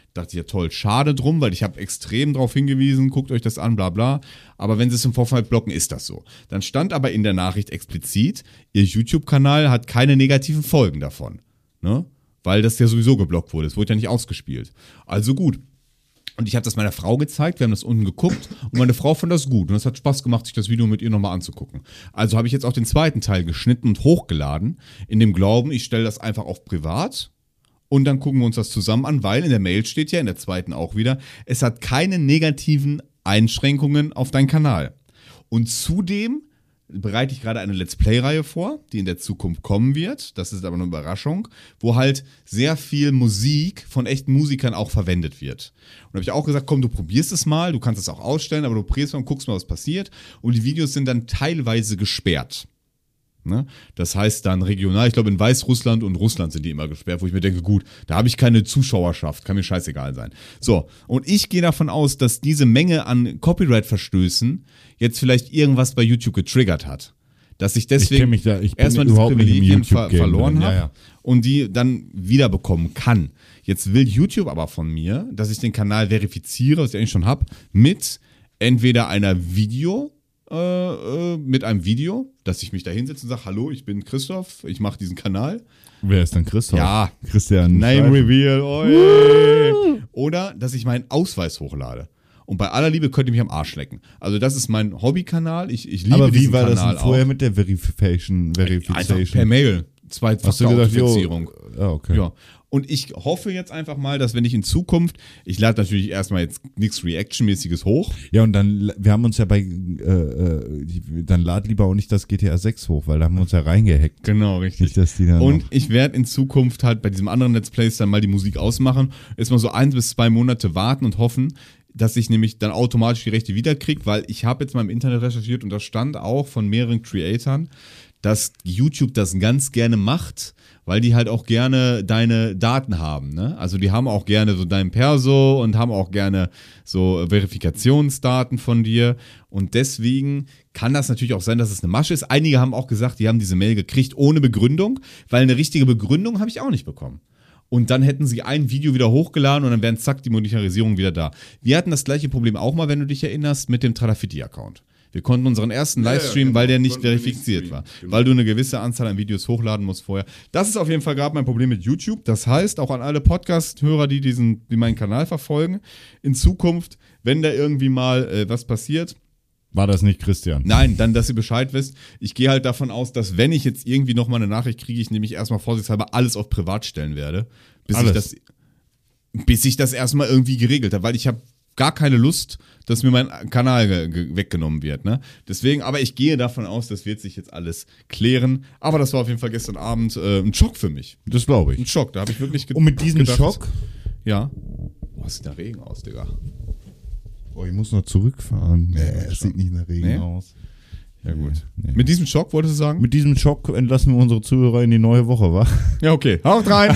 Speaker 1: Dachte ich, ja toll, schade drum, weil ich habe extrem darauf hingewiesen, guckt euch das an, bla bla. Aber wenn sie es im Vorfeld blocken, ist das so. Dann stand aber in der Nachricht explizit, ihr YouTube-Kanal hat keine negativen Folgen davon. Ne? Weil das ja sowieso geblockt wurde. Es wurde ja nicht ausgespielt. Also gut. Und ich habe das meiner Frau gezeigt, wir haben das unten geguckt und meine Frau fand das gut. Und es hat Spaß gemacht, sich das Video mit ihr nochmal anzugucken. Also habe ich jetzt auch den zweiten Teil geschnitten und hochgeladen, in dem Glauben, ich stelle das einfach auf privat. Und dann gucken wir uns das zusammen an, weil in der Mail steht ja, in der zweiten auch wieder, es hat keine negativen Einschränkungen auf deinen Kanal. Und zudem bereite ich gerade eine Let's Play-Reihe vor, die in der Zukunft kommen wird. Das ist aber eine Überraschung, wo halt sehr viel Musik von echten Musikern auch verwendet wird. Und da habe ich auch gesagt, komm, du probierst es mal, du kannst es auch ausstellen, aber du probierst mal und guckst mal, was passiert. Und die Videos sind dann teilweise gesperrt. Ne? Das heißt dann regional, ich glaube in Weißrussland und Russland sind die immer gesperrt, wo ich mir denke, gut, da habe ich keine Zuschauerschaft, kann mir scheißegal sein. So, und ich gehe davon aus, dass diese Menge an Copyright-Verstößen jetzt vielleicht irgendwas bei YouTube getriggert hat. Dass ich deswegen erstmal diese Privilegien verloren habe und die dann wiederbekommen kann. Jetzt will YouTube aber von mir, dass ich den Kanal verifiziere, was ich eigentlich schon habe, mit entweder einem Video, dass ich mich da hinsetze und sage, hallo, ich bin Christoph, ich mache diesen Kanal.
Speaker 2: Wer ist denn Christoph?
Speaker 1: Ja,
Speaker 2: Christian.
Speaker 1: Name Reveal. Oi. Oder, dass ich meinen Ausweis hochlade. Und bei aller Liebe könnt ihr mich am Arsch lecken. Also das ist mein Hobbykanal, ich liebe
Speaker 2: aber
Speaker 1: diesen Kanal auch.
Speaker 2: Aber wie war das denn vorher mit der Verification?
Speaker 1: Einfach per Mail. Zwei-Faktor-Authentifizierung.
Speaker 2: Okay.
Speaker 1: Ja. Und ich hoffe jetzt einfach mal, dass wenn ich in Zukunft, ich lade natürlich erstmal jetzt nichts Reaction-mäßiges hoch.
Speaker 2: Ja, und dann, wir haben uns ja dann lad lieber auch nicht das GTA 6 hoch, weil da haben wir uns ja reingehackt.
Speaker 1: Genau, richtig.
Speaker 2: Nicht, dass die dann
Speaker 1: und ich werde in Zukunft halt bei diesem anderen Let's Plays dann mal die Musik ausmachen, erstmal so 1 bis 2 Monate warten und hoffen, dass ich nämlich dann automatisch die Rechte wiederkriege, weil ich habe jetzt mal im Internet recherchiert und da stand auch von mehreren Creatoren, dass YouTube das ganz gerne macht, weil die halt auch gerne deine Daten haben, ne? Also die haben auch gerne so dein Perso und haben auch gerne so Verifikationsdaten von dir und deswegen kann das natürlich auch sein, dass es eine Masche ist. Einige haben auch gesagt, die haben diese Mail gekriegt ohne Begründung, weil eine richtige Begründung habe ich auch nicht bekommen. Und dann hätten sie ein Video wieder hochgeladen und dann wären zack die Monetarisierung wieder da. Wir hatten das gleiche Problem auch mal, wenn du dich erinnerst, mit dem Tralafiti-Account. Wir konnten unseren ersten Livestream, genau, weil der nicht verifiziert war. Genau. Weil du eine gewisse Anzahl an Videos hochladen musst vorher. Das ist auf jeden Fall gerade mein Problem mit YouTube. Das heißt, auch an alle Podcast-Hörer, die meinen Kanal verfolgen, in Zukunft, wenn da irgendwie mal was passiert.
Speaker 2: War das nicht Christian?
Speaker 1: Nein, dann, dass ihr Bescheid wisst. Ich gehe halt davon aus, dass wenn ich jetzt irgendwie nochmal eine Nachricht kriege, ich nämlich erstmal vorsichtshalber alles auf privat stellen werde. Bis ich das erstmal irgendwie geregelt habe. Weil ich habe gar keine Lust, dass mir mein Kanal weggenommen wird. Ne? Deswegen, aber ich gehe davon aus, das wird sich jetzt alles klären. Aber das war auf jeden Fall gestern Abend ein Schock für mich.
Speaker 2: Das glaube ich.
Speaker 1: Ein Schock, da habe ich wirklich
Speaker 2: Und mit diesem Schock?
Speaker 1: Ja. Boah, sieht nach Regen aus, Digga.
Speaker 2: Oh, ich muss noch zurückfahren. Es sieht nicht nach Regen aus.
Speaker 1: Ja gut. Nee. Mit diesem Schock, wolltest du sagen?
Speaker 2: Mit diesem Schock entlassen wir unsere Zuhörer in die neue Woche, wa?
Speaker 1: Ja, okay. Haut rein!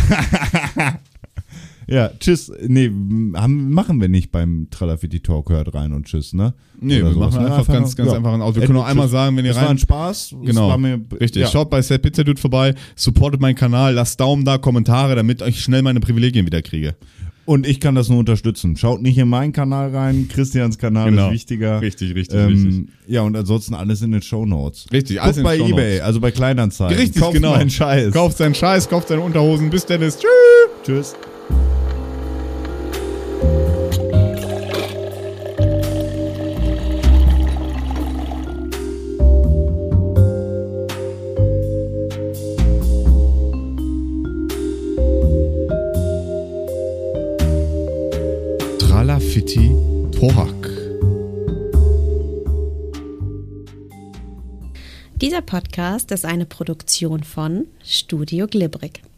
Speaker 2: Ja, tschüss. Nee, machen wir nicht beim Tralafiti Talk, hört rein und tschüss, ne?
Speaker 1: Nee, wir machen einfach ganz einfach ein Auto. Wir können auch einmal sagen, wenn ihr
Speaker 2: rein... Das war ein Spaß.
Speaker 1: Genau, war mir, richtig. Ja. Schaut bei Set Pizza Dude vorbei, supportet meinen Kanal, lasst Daumen da, Kommentare, damit ich schnell meine Privilegien wieder kriege.
Speaker 2: Und ich kann das nur unterstützen. Schaut nicht in meinen Kanal rein, Christians Kanal ist wichtiger.
Speaker 1: Richtig.
Speaker 2: Ja, und ansonsten alles in den Shownotes.
Speaker 1: Richtig, alles
Speaker 2: in den Shownotes. Bei eBay, also bei Kleinanzeigen.
Speaker 1: Richtig,
Speaker 2: kauft meinen Scheiß.
Speaker 1: Kauft seinen Scheiß, kauft seine Unterhosen. Bis Dennis.
Speaker 2: Tschüss.
Speaker 1: Tralafiti Torak.
Speaker 3: Dieser Podcast ist eine Produktion von Studio Glibrik.